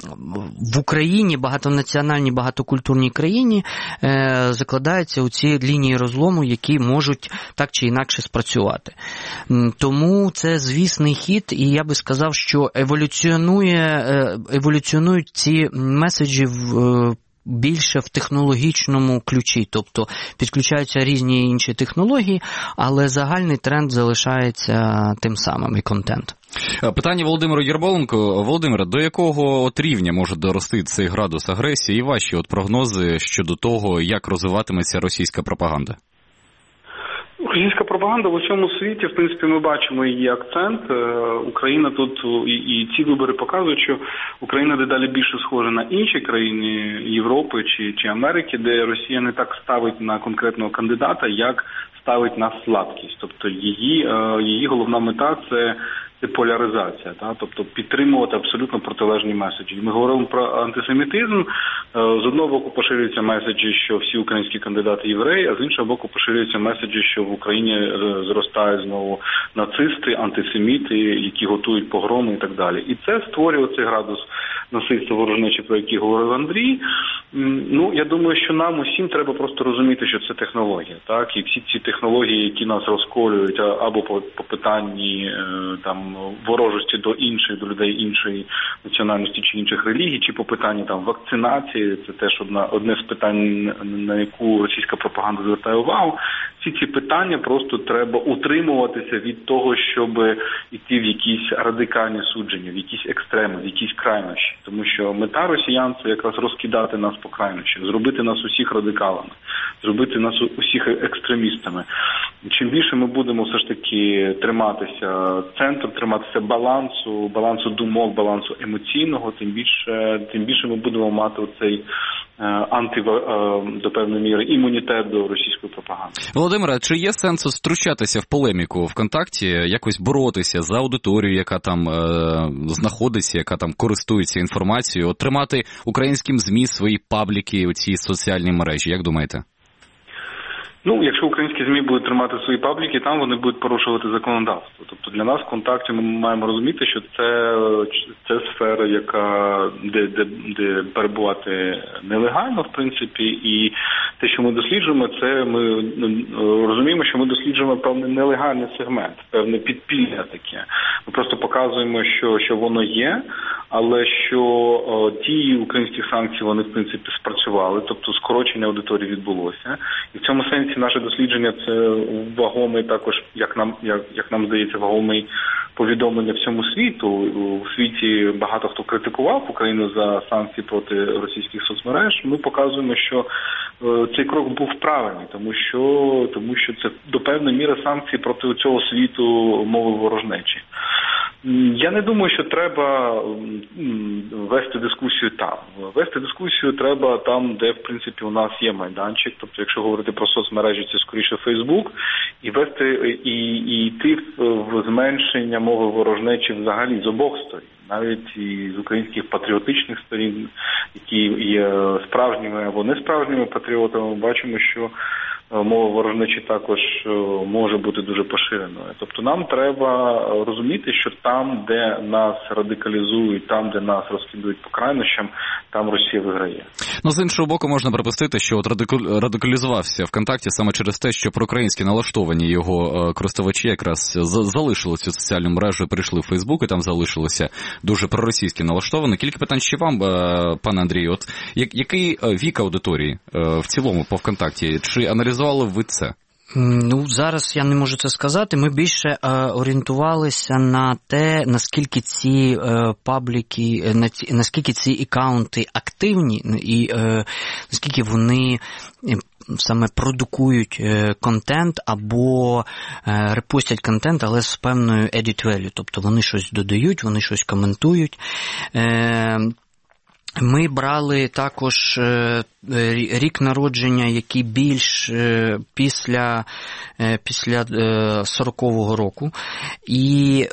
в Україні, багатонаціональній, багатокультурній країні, е, закладаються у ці лінії розлому, які можуть так чи інакше спрацювати. Тому це звісний хід, і я би сказав, що еволюціонує, е, еволюціонують ці меседжі в е, більше в технологічному ключі, тобто підключаються різні інші технології, але загальний тренд залишається тим самим і контент. Питання Володимиру Єрмоленку. Володимире, до якого от рівня може дорости цей градус агресії і ваші от прогнози щодо того, як розвиватиметься російська пропаганда? Російська пропаганда в усьому світі, в принципі, ми бачимо її акцент. Україна тут, і, і ці вибори показують, що Україна дедалі більше схожа на інші країни Європи чи, чи Америки, де Росія не так ставить на конкретного кандидата, як ставить на слабкість. Тобто її, її головна мета – це це поляризація, та? Тобто підтримувати абсолютно протилежні меседжі. Ми говоримо про антисемітизм, з одного боку поширюються меседжі, що всі українські кандидати євреї, а з іншого боку поширюються меседжі, що в Україні зростають знову нацисти, антисеміти, які готують погроми і так далі. І це створює цей градус насильства ворожнечі, про який говорив Андрій. Ну, я думаю, що нам усім треба просто розуміти, що це технологія, так? І всі ці технології, які нас розколюють або по, по питанні там ворожості до інших, до людей іншої національності чи інших релігій, чи по питанні там вакцинації, це теж одна, одне з питань, на яку російська пропаганда звертає увагу. Всі ці питання просто треба утримуватися від того, щоб йти в якісь радикальні судження, в якісь екстреми, в якісь крайнощі. Тому що мета росіян – це якраз розкидати нас по крайнощах, зробити нас усіх радикалами, зробити нас усіх екстремістами. Чим більше ми будемо все ж таки триматися центру, триматися балансу, балансу думок, балансу емоційного, тим більше, тим більше ми будемо мати оцей анти, до певної міри імунітет до російської пропаганди. Володимире, чи є сенсу втручатися в полеміку ВКонтакті, якось боротися за аудиторію, яка там е, знаходиться, яка там користується інформацією, отримати українським ЗМІ свої пабліки у цій соціальній мережі? Як думаєте? Ну, якщо українські ЗМІ будуть тримати свої пабліки, там вони будуть порушувати законодавство. Тобто для нас в «Контакті» ми маємо розуміти, що це, це сфера, яка, де, де, де перебувати нелегально, в принципі, і те, що ми досліджуємо, це ми розуміємо, що ми досліджуємо певний нелегальний сегмент, певне підпілля таке. Ми просто показуємо, що, що воно є, але що о, дії українських санкцій, вони, в принципі, спрацювали, тобто скорочення аудиторії відбулося. І в цьому сенсі наше дослідження – це вагомий також, як нам, як, як нам здається, вагомий повідомлення всьому світу. У світі багато хто критикував Україну за санкції проти російських соцмереж. Ми показуємо, що е, цей крок був правильний, тому що, тому що це до певної міри санкції проти цього світу мови ворожнечі. Я не думаю, що треба вести дискусію там. Вести дискусію треба там, де, в принципі, у нас є майданчик. Тобто, якщо говорити про соцмережі, це скоріше Фейсбук. І вести, і, і йти в зменшення мови ворожнечі взагалі з обох сторін. Навіть і з українських патріотичних сторін, які є справжніми або несправжніми патріотами, бачимо, що мова ворожнечі також може бути дуже поширеною. Тобто нам треба розуміти, що там, де нас радикалізують, там, де нас розкидують по крайнощам, там Росія виграє. Ну, з іншого боку, можна припустити, що от радикалізувався ВКонтакті саме через те, що проукраїнські налаштовані його користувачі якраз залишили цю соціальну мережу і перейшли в Фейсбук, і там залишилися дуже проросійські налаштовані. Кілька питань ще вам, пане Андрію. От який вік аудиторії в цілому по ВКонтакті? Чи аналізували ви це? Ну, зараз я не можу це сказати. Ми більше е, орієнтувалися на те, наскільки ці е, пабліки, на ці, наскільки ці акаунти активні і е, наскільки вони саме продукують е, контент або е, репостять контент, але з певною edit value. Тобто вони щось додають, вони щось коментують. Е, Ми брали також рік народження, який більш після, після сорокового року. І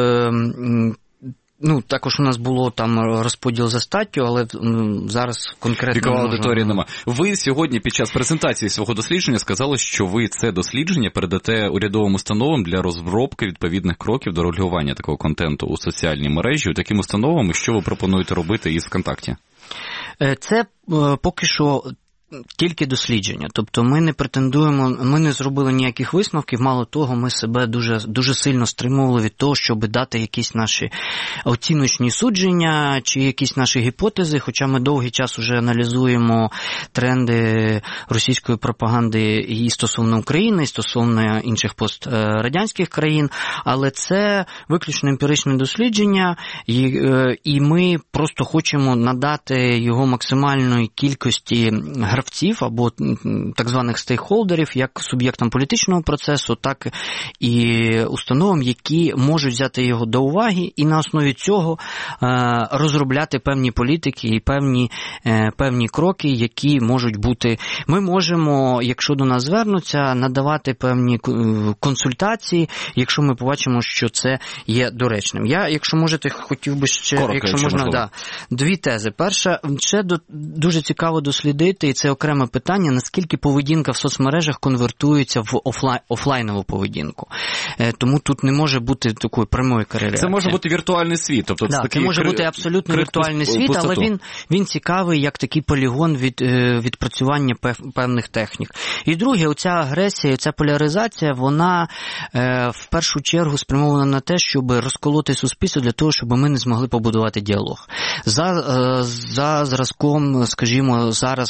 ну, також у нас було там розподіл за статтю, але ну, зараз конкретно... Вікова аудиторія нема. Ви сьогодні під час презентації свого дослідження сказали, що ви це дослідження передате урядовим установам для розробки відповідних кроків до регулювання такого контенту у соціальній мережі. Таким установам, що ви пропонуєте робити із ВКонтакті? Це поки що тільки дослідження. Тобто ми не претендуємо, ми не зробили ніяких висновків, мало того, ми себе дуже, дуже сильно стримували від того, щоб дати якісь наші оціночні судження чи якісь наші гіпотези, хоча ми довгий час уже аналізуємо тренди російської пропаганди і стосовно України, і стосовно інших пострадянських країн, але це виключно емпіричне дослідження, і, і ми просто хочемо надати його максимальної кількості гравців або так званих стейкхолдерів, як суб'єктам політичного процесу, так і установам, які можуть взяти його до уваги і на основі цього розробляти певні політики і певні, певні кроки, які можуть бути. Ми можемо, якщо до нас звернуться, надавати певні консультації, якщо ми побачимо, що це є доречним. Я, якщо можете, хотів би ще, Коротко, якщо можна, да, дві тези. Перша, ще до, дуже цікаво дослідити, і це окреме питання, наскільки поведінка в соцмережах конвертується в офлайн, офлайнову поведінку. Тому тут не може бути такої прямої кореляції. Це може бути віртуальний світ. Тобто да, це, це може кри... бути абсолютно кри... віртуальний світ, пустоту. Але він, він цікавий як такий полігон від відпрацювання певних технік. І друге, оця агресія, ця поляризація, вона в першу чергу спрямована на те, щоб розколоти суспільство для того, щоб ми не змогли побудувати діалог. За, за зразком, скажімо, зараз як будується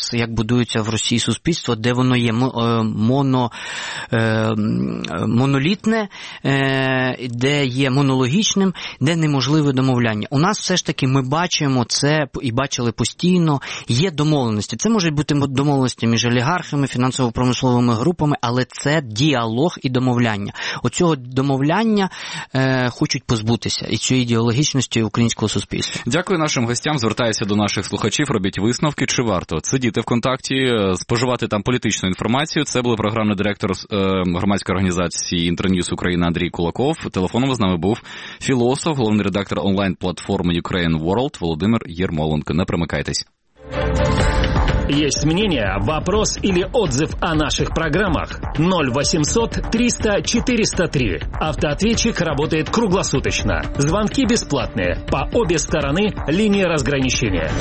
будується в Росії суспільство, де воно є моно, монолітне, де є монологічним, де неможливе домовляння. У нас все ж таки ми бачимо це і бачили постійно, є домовленості. Це можуть бути домовленості між олігархами, фінансово-промисловими групами, але це діалог і домовляння. Оцього домовляння е, хочуть позбутися і цієї ідеологічності українського суспільства. Дякую нашим гостям. Звертаюся до наших слухачів. Робіть висновки. Чи варто сидіти ВКонтакті, споживати там політичну інформацію? Це був програмний директор е, громадської організації «Інтерньюз Україна» Андрій Кулаков. Телефоном з нами був філософ, головний редактор онлайн-платформи Ukraine World Володимир Єрмоленко. Не примикайтесь. Есть мнение, вопрос или отзыв о наших программах? ноль восемьсот триста четыреста три. Автоответчик работает круглосуточно. Звонки бесплатные. По обе стороны линии разграничения.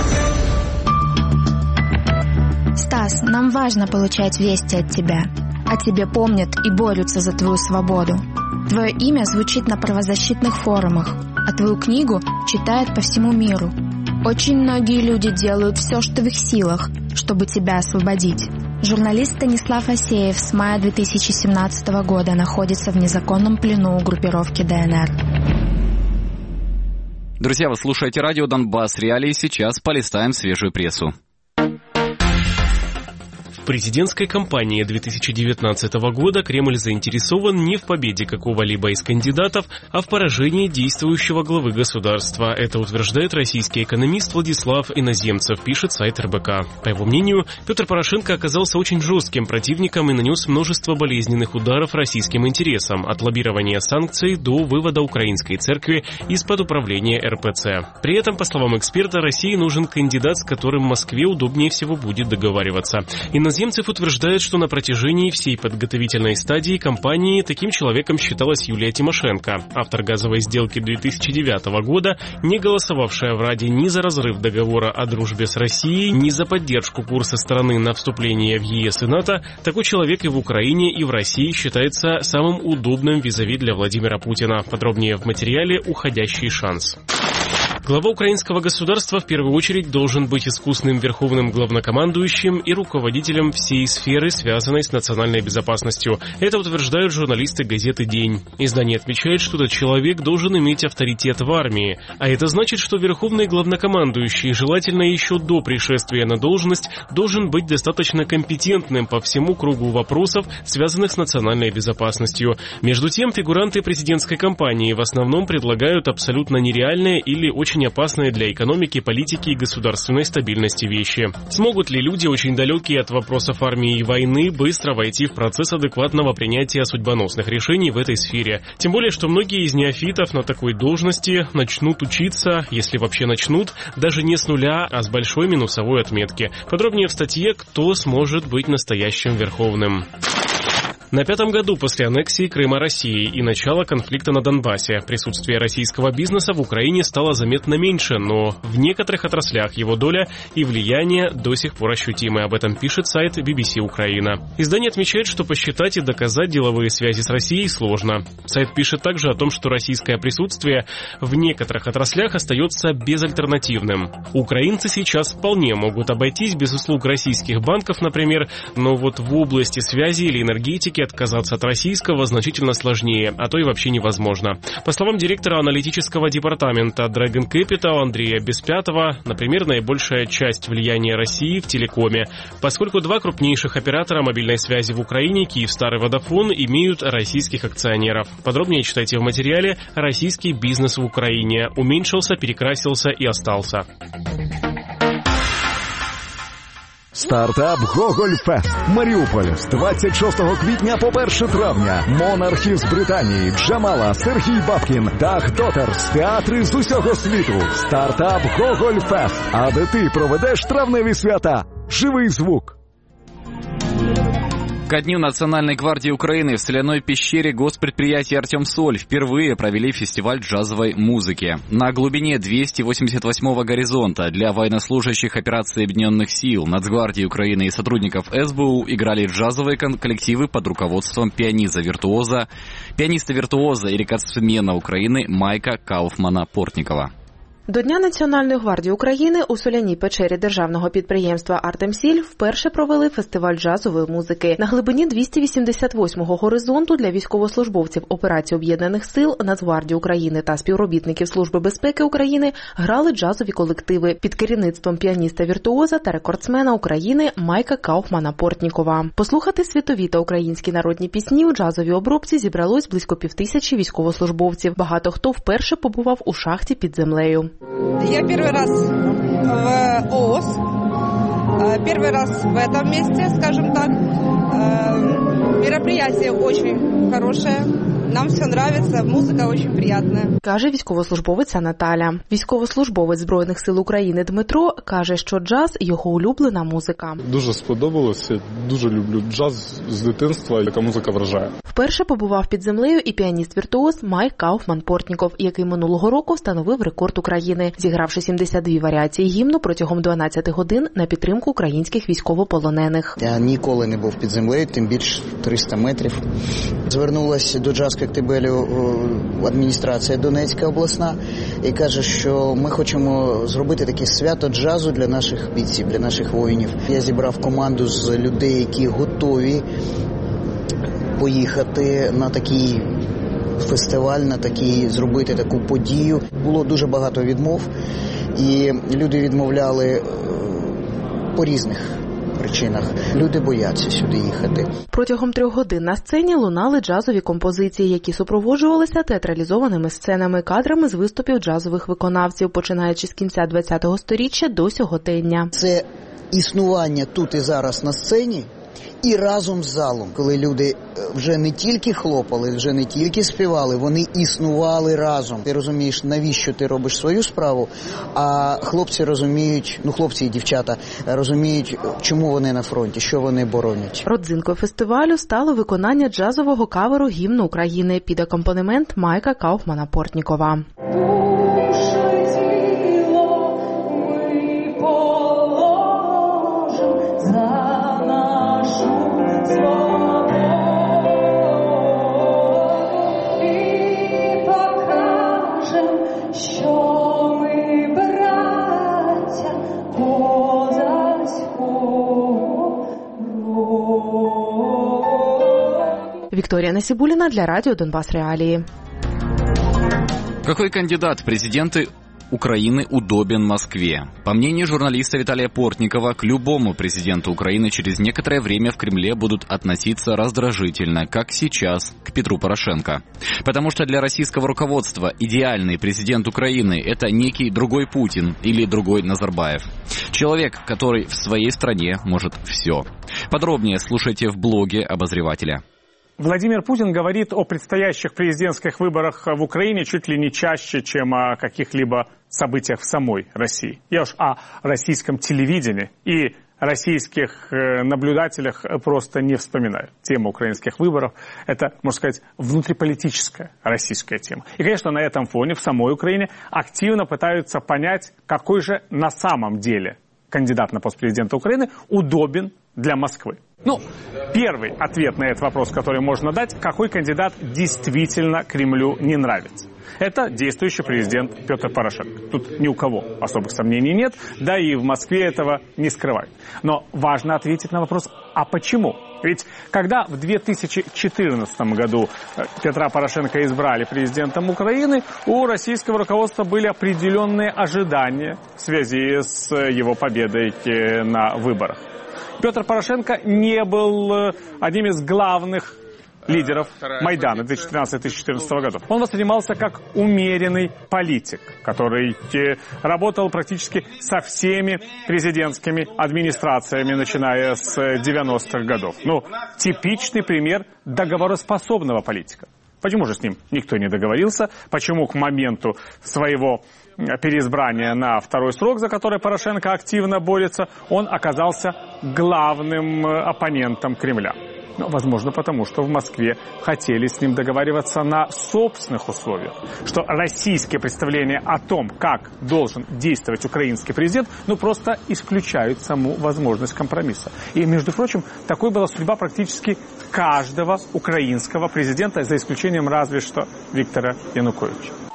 Стас, нам важно получать вести от тебя. О тебе помнят и борются за твою свободу. Твое имя звучит на правозащитных форумах, а твою книгу читают по всему миру. Очень многие люди делают все, что в их силах, чтобы тебя освободить. Журналист Станислав Асеев с мая две тысячи семнадцатого года находится в незаконном плену у группировки ДНР. Друзья, вы слушаете радио Донбасс Реалии. Сейчас полистаем свежую прессу. В президентской кампании две тысячи девятнадцатого года Кремль заинтересован не в победе какого-либо из кандидатов, а в поражении действующего главы государства. Это утверждает российский экономист Владислав Иноземцев, пишет сайт эр бэ ка. По его мнению, Петр Порошенко оказался очень жестким противником и нанес множество болезненных ударов российским интересам, от лоббирования санкций до вывода украинской церкви из-под управления эр пэ цэ. При этом, по словам эксперта, России нужен кандидат, с которым Москве удобнее всего будет договариваться. Иноземцев утверждает, что на протяжении всей подготовительной стадии кампании таким человеком считалась Юлия Тимошенко, автор газовой сделки две тысячи девятого года, не голосовавшая в Раде ни за разрыв договора о дружбе с Россией, ни за поддержку курса страны на вступление в е эс и НАТО. Такой человек и в Украине, и в России считается самым удобным визави для Владимира Путина. Подробнее в материале «Уходящий шанс». Глава украинского государства в первую очередь должен быть искусным верховным главнокомандующим и руководителем всей сферы, связанной с национальной безопасностью. Это утверждают журналисты газеты «День». Издание отмечает, что этот человек должен иметь авторитет в армии. А это значит, что верховный главнокомандующий, желательно еще до пришествия на должность, должен быть достаточно компетентным по всему кругу вопросов, связанных с национальной безопасностью. Между тем, фигуранты президентской кампании в основном предлагают абсолютно нереальные или очень опасные для экономики, политики и государственной стабильности вещи. Смогут ли люди, очень далекие от вопросов армии и войны, быстро войти в процесс адекватного принятия судьбоносных решений в этой сфере? Тем более, что многие из неофитов на такой должности начнут учиться, если вообще начнут, даже не с нуля, а с большой минусовой отметки. Подробнее в статье «Кто сможет быть настоящим верховным». На пятом году после аннексии Крыма Россией и начала конфликта на Донбассе присутствие российского бизнеса в Украине стало заметно меньше, но в некоторых отраслях его доля и влияние до сих пор ощутимы. Об этом пишет сайт би би си Украина. Издание отмечает, что посчитать и доказать деловые связи с Россией сложно. Сайт пишет также о том, что российское присутствие в некоторых отраслях остается безальтернативным. Украинцы сейчас вполне могут обойтись без услуг российских банков, например, но вот в области связи или энергетики отказаться от российского значительно сложнее, а то и вообще невозможно. По словам директора аналитического департамента Dragon Capital Андрея Беспятова, например, наибольшая часть влияния России в телекоме, поскольку два крупнейших оператора мобильной связи в Украине, Киевстар и Водафон, имеют российских акционеров. Подробнее читайте в материале «Российский бизнес в Украине. Уменьшился, перекрасился и остался». Стартап «Гогольфест» Маріуполь з двадцять шостого квітня по перше травня. Монархи з Британії, Джамала, Сергій Бабкін, Даг Дотерс, театри з усього світу. Стартап «Гогольфест». А де ти проведеш травневі свята? Живий звук. Ко Дню Национальной гвардии Украины в соляной пещере госпредприятия «Артемсоль» впервые провели фестиваль джазовой музыки. На глубине двести восемьдесят восьмого горизонта для военнослужащих операции Объединенных сил, Нацгвардии Украины и сотрудников эс бэ у играли джазовые коллективы под руководством пианиста-виртуоза, пианиста-виртуоза и рекордсмена Украины Майка Кауфмана-Портникова. До Дня Національної гвардії України у соляній печері державного підприємства «Артемсіль» вперше провели фестиваль джазової музики. На глибині двісті вісімдесят восьмого горизонту для військовослужбовців операції Об'єднаних сил, Нацгвардії України та співробітників Служби безпеки України грали джазові колективи під керівництвом піаніста-віртуоза та рекордсмена України Майка Кауфмана-Портнікова. Послухати світові та українські народні пісні у джазовій обробці зібралось близько півтисячі військовослужбовців. Багато хто вперше побував у шахті під землею. Я первый раз в ООС, первый раз в этом месте, скажем так. Мероприятие очень хорошее. Нам все нравится, музика очень приятная. Каже військовослужбовиця Наталя. Військовослужбовець Збройних сил України Дмитро каже, що джаз – його улюблена музика. Дуже сподобалося, дуже люблю джаз з дитинства, яка музика вражає. Вперше побував під землею і піаніст-віртуоз Майк Кауфман-Портніков, який минулого року встановив рекорд України, зігравши сімдесят дві варіації гімну протягом дванадцяти годин на підтримку українських військовополонених. Я ніколи не був під землею, тим більше триста метрів. Звернулася до джаз Коктебелю адміністрація Донецька обласна і каже, що ми хочемо зробити таке свято джазу для наших бійців, для наших воїнів. Я зібрав команду з людей, які готові поїхати на такий фестиваль, на такий, зробити таку подію. Було дуже багато відмов, і люди відмовляли по різних причинах. Люди бояться сюди їхати. Протягом трьох годин на сцені лунали джазові композиції, які супроводжувалися театралізованими сценами, кадрами з виступів джазових виконавців, починаючи з кінця ХХ століття до сьогодення. Це існування тут і зараз на сцені, і разом з залом, коли люди вже не тільки хлопали, вже не тільки співали, вони існували разом. Ти розумієш, навіщо ти робиш свою справу, а хлопці розуміють, ну хлопці і дівчата розуміють, чому вони на фронті, що вони боронять. Родзинкою фестивалю стало виконання джазового каверу гімну України під акомпанемент Майка Кауфмана-Портнікова. Виктория Насибулина для радио «Донбасс Реалии». Какой кандидат в президенты Украины удобен Москве? По мнению журналиста Виталия Портникова, к любому президенту Украины через некоторое время в Кремле будут относиться раздражительно, как сейчас к Петру Порошенко. Потому что для российского руководства идеальный президент Украины – это некий другой Путин или другой Назарбаев. Человек, который в своей стране может все. Подробнее слушайте в блоге обозревателя. Владимир Путин говорит о предстоящих президентских выборах в Украине чуть ли не чаще, чем о каких-либо событиях в самой России. Я уж о российском телевидении и российских наблюдателях просто не вспоминаю. Тема украинских выборов – это, можно сказать, внутриполитическая российская тема. И, конечно, на этом фоне в самой Украине активно пытаются понять, какой же на самом деле кандидат на пост президента Украины удобен для Москвы. Ну, первый ответ на этот вопрос, который можно дать, какой кандидат действительно Кремлю не нравится. Это действующий президент Петр Порошенко. Тут ни у кого особых сомнений нет, да и в Москве этого не скрывают. Но важно ответить на вопрос, а почему? Ведь когда в две тысячи четырнадцатом году Петра Порошенко избрали президентом Украины, у российского руководства были определенные ожидания в связи с его победой на выборах. Петр Порошенко не был одним из главных лидеров Майдана две тысячи тринадцатого — две тысячи четырнадцатого годов. Он воспринимался как умеренный политик, который работал практически со всеми президентскими администрациями, начиная с девяностых годов. Ну, типичный пример договороспособного политика. Почему же с ним никто не договорился? Почему к моменту своего переизбрания на второй срок, за который Порошенко активно борется, он оказался главным оппонентом Кремля? Ну, возможно, потому что в Москве хотели с ним договариваться на собственных условиях. Что российские представления о том, как должен действовать украинский президент, ну, просто исключают саму возможность компромисса. И, между прочим, такой была судьба практически каждого украинского президента, за исключением разве что Виктора Януковича.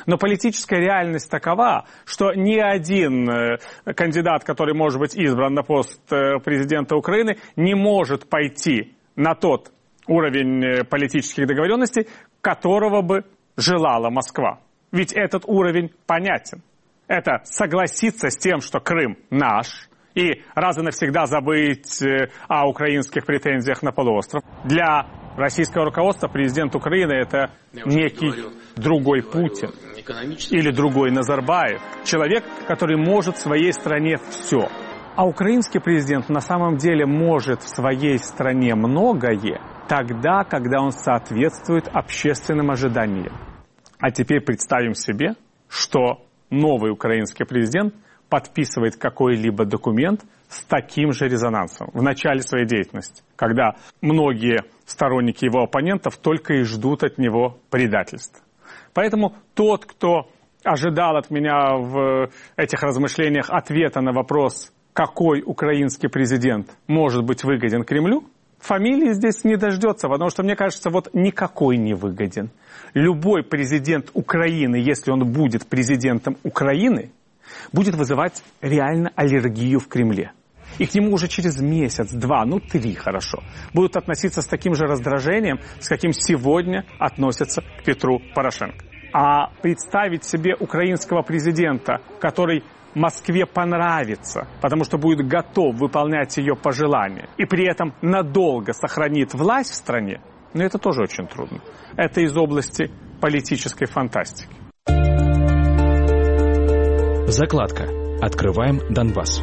Но политическая реальность такова, что ни один кандидат, который может быть избран на пост президента Украины, не может пойти на тот уровень политических договоренностей, которого бы желала Москва. Ведь этот уровень понятен. Это согласиться с тем, что Крым наш, и раз и навсегда забыть о украинских претензиях на полуостров. Для российского руководства президент Украины – это некий другой Путин или другой Назарбаев. Человек, который может в своей стране все. А украинский президент на самом деле может в своей стране многое тогда, когда он соответствует общественным ожиданиям. А теперь представим себе, что новый украинский президент подписывает какой-либо документ с таким же резонансом в начале своей деятельности, когда многие сторонники его оппонентов только и ждут от него предательства. Поэтому тот, кто ожидал от меня в этих размышлениях ответа на вопрос, какой украинский президент может быть выгоден Кремлю, фамилии здесь не дождется, потому что, мне кажется, вот никакой не выгоден. Любой президент Украины, если он будет президентом Украины, будет вызывать реально аллергию в Кремле. И к нему уже через месяц, два, ну три хорошо, будут относиться с таким же раздражением, с каким сегодня относятся к Петру Порошенко. А представить себе украинского президента, который Москве понравится, потому что будет готов выполнять ее пожелания, и при этом надолго сохранит власть в стране, но это тоже очень трудно. Это из области политической фантастики. Закладка. Открываем Донбасс.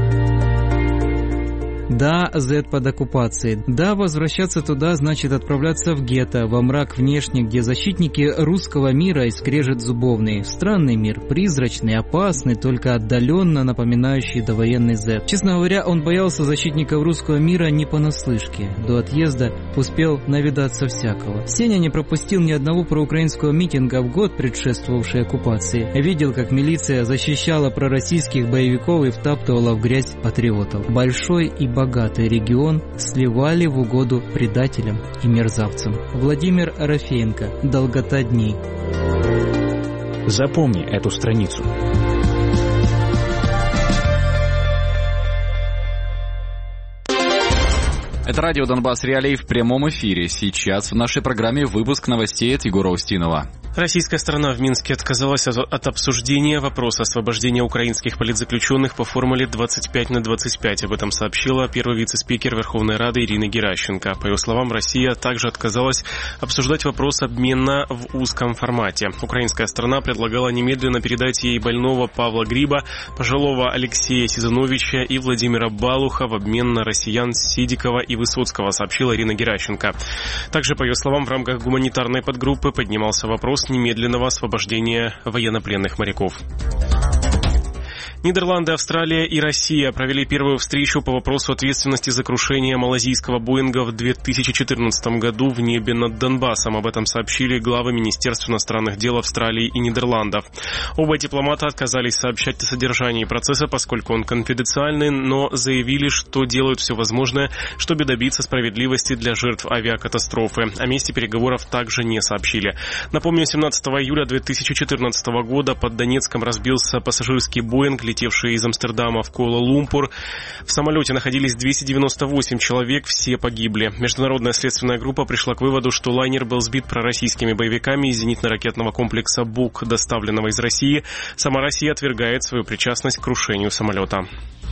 Да, Z под оккупацией. Да, возвращаться туда значит отправляться в гетто, во мрак внешне, где защитники русского мира и скрежет зубовный. Странный мир, призрачный, опасный, только отдаленно напоминающий довоенный Z. Честно говоря, он боялся защитников русского мира не понаслышке. До отъезда успел навидаться всякого. Сеня не пропустил ни одного проукраинского митинга в год, предшествовавшей оккупации. Видел, как милиция защищала пророссийских боевиков и втаптывала в грязь патриотов. Большой и богатый регион сливали в угоду предателям и мерзавцам. Владимир Арафеенко. Долгота дней. Запомни эту страницу. Это радио «Донбасс Реалии» в прямом эфире. Сейчас в нашей программе выпуск новостей от Егора Устинова. Российская сторона в Минске отказалась от обсуждения вопроса освобождения украинских политзаключенных по формуле двадцать пять на двадцать пять. Об этом сообщила первый вице-спикер Верховной Рады Ирина Геращенко. По ее словам, Россия также отказалась обсуждать вопрос обмена в узком формате. Украинская сторона предлагала немедленно передать ей больного Павла Гриба, пожилого Алексея Сизановича и Владимира Балуха в обмен на россиян Сидикова и Высоцкого, сообщила Ирина Геращенко. Также, по ее словам, в рамках гуманитарной подгруппы поднимался вопрос немедленного освобождения военнопленных моряков. Нидерланды, Австралия и Россия провели первую встречу по вопросу ответственности за крушение малазийского Боинга в две тысячи четырнадцатом году в небе над Донбассом. Об этом сообщили главы Министерств иностранных дел Австралии и Нидерландов. Оба дипломата отказались сообщать о содержании процесса, поскольку он конфиденциальный, но заявили, что делают все возможное, чтобы добиться справедливости для жертв авиакатастрофы. О месте переговоров также не сообщили. Напомню, семнадцатого июля две тысячи четырнадцатого года под Донецком разбился пассажирский Боинг, летевшие из Амстердама в Куала-Лумпур. В самолете находились двести девяносто восемь человек, все погибли. Международная следственная группа пришла к выводу, что лайнер был сбит пророссийскими боевиками из зенитно-ракетного комплекса «Бук», доставленного из России. Сама Россия отвергает свою причастность к крушению самолета.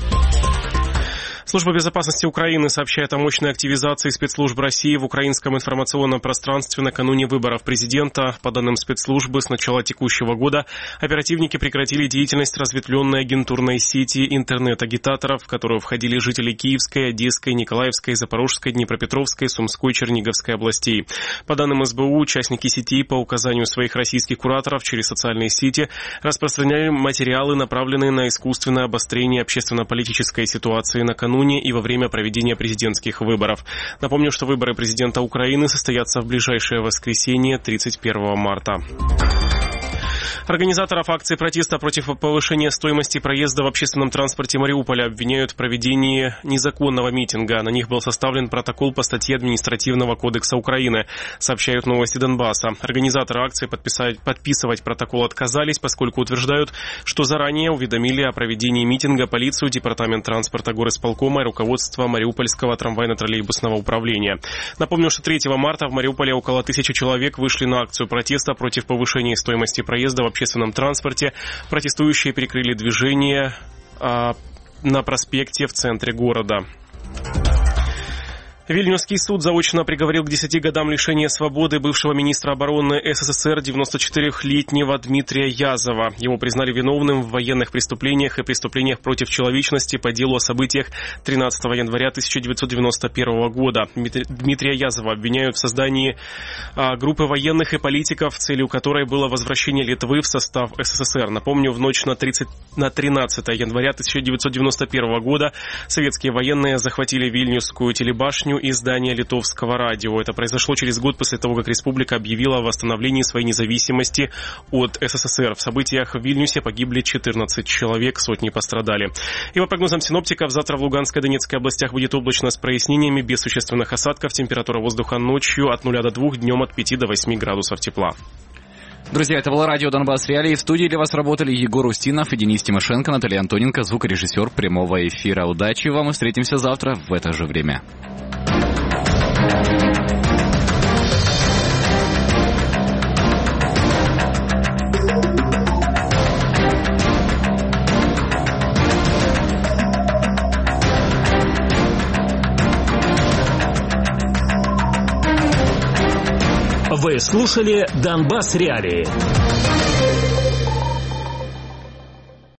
Служба безопасности Украины сообщает о мощной активизации спецслужб России в украинском информационном пространстве накануне выборов президента. По данным спецслужбы, с начала текущего года оперативники прекратили деятельность разветвленной агентурной сети интернет-агитаторов, в которую входили жители Киевской, Одесской, Николаевской, Запорожской, Днепропетровской, Сумской, Черниговской областей. По данным эс бэ у, участники сети по указанию своих российских кураторов через социальные сети распространяли материалы, направленные на искусственное обострение общественно-политической ситуации накануне и во время проведения президентских выборов. Напомню, что выборы президента Украины состоятся в ближайшее воскресенье, тридцать первого марта. Организаторов акции протеста против повышения стоимости проезда в общественном транспорте Мариуполя обвиняют в проведении незаконного митинга. На них был составлен протокол по статье Административного кодекса Украины, сообщают Новости Донбасса. Организаторы акции подписать, подписывать протокол отказались, поскольку утверждают, что заранее уведомили о проведении митинга полицию, департамент транспорта горисполкома и руководство Мариупольского трамвайно-троллейбусного управления. Напомню, что третьего марта в Мариуполе около тысячи человек вышли на акцию протеста против повышения стоимости проезда в общественном транспорте. Протестующие перекрыли движение а, на проспекте в центре города. Вильнюсский суд заочно приговорил к десяти годам лишения свободы бывшего министра обороны СССР девяносто четырёхлетнего Дмитрия Язова. Его признали виновным в военных преступлениях и преступлениях против человечности по делу о событиях тринадцатого января тысяча девятьсот девяносто первого года. Дмитрия Язова обвиняют в создании а, группы военных и политиков, целью которой было возвращение Литвы в состав СССР. Напомню, в ночь на, тридцать, на тринадцатое января тысяча девятьсот девяносто первого года советские военные захватили Вильнюсскую телебашню и здание литовского радио. Это произошло через год после того, как республика объявила о восстановлении своей независимости от СССР. В событиях в Вильнюсе погибли четырнадцать человек, сотни пострадали. И по прогнозам синоптиков, завтра в Луганской и Донецкой областях будет облачно с прояснениями, без существенных осадков. Температура воздуха ночью от нуля до двух, днем от пяти до восьми градусов тепла. Друзья, это было радио «Донбасс Реалии». В студии для вас работали Егор Устинов и Денис Тимошенко, Наталья Антоненко, звукорежиссер прямого эфира. Удачи вам и встретимся завтра в это же время. Вы слушали «Донбасс Реалии».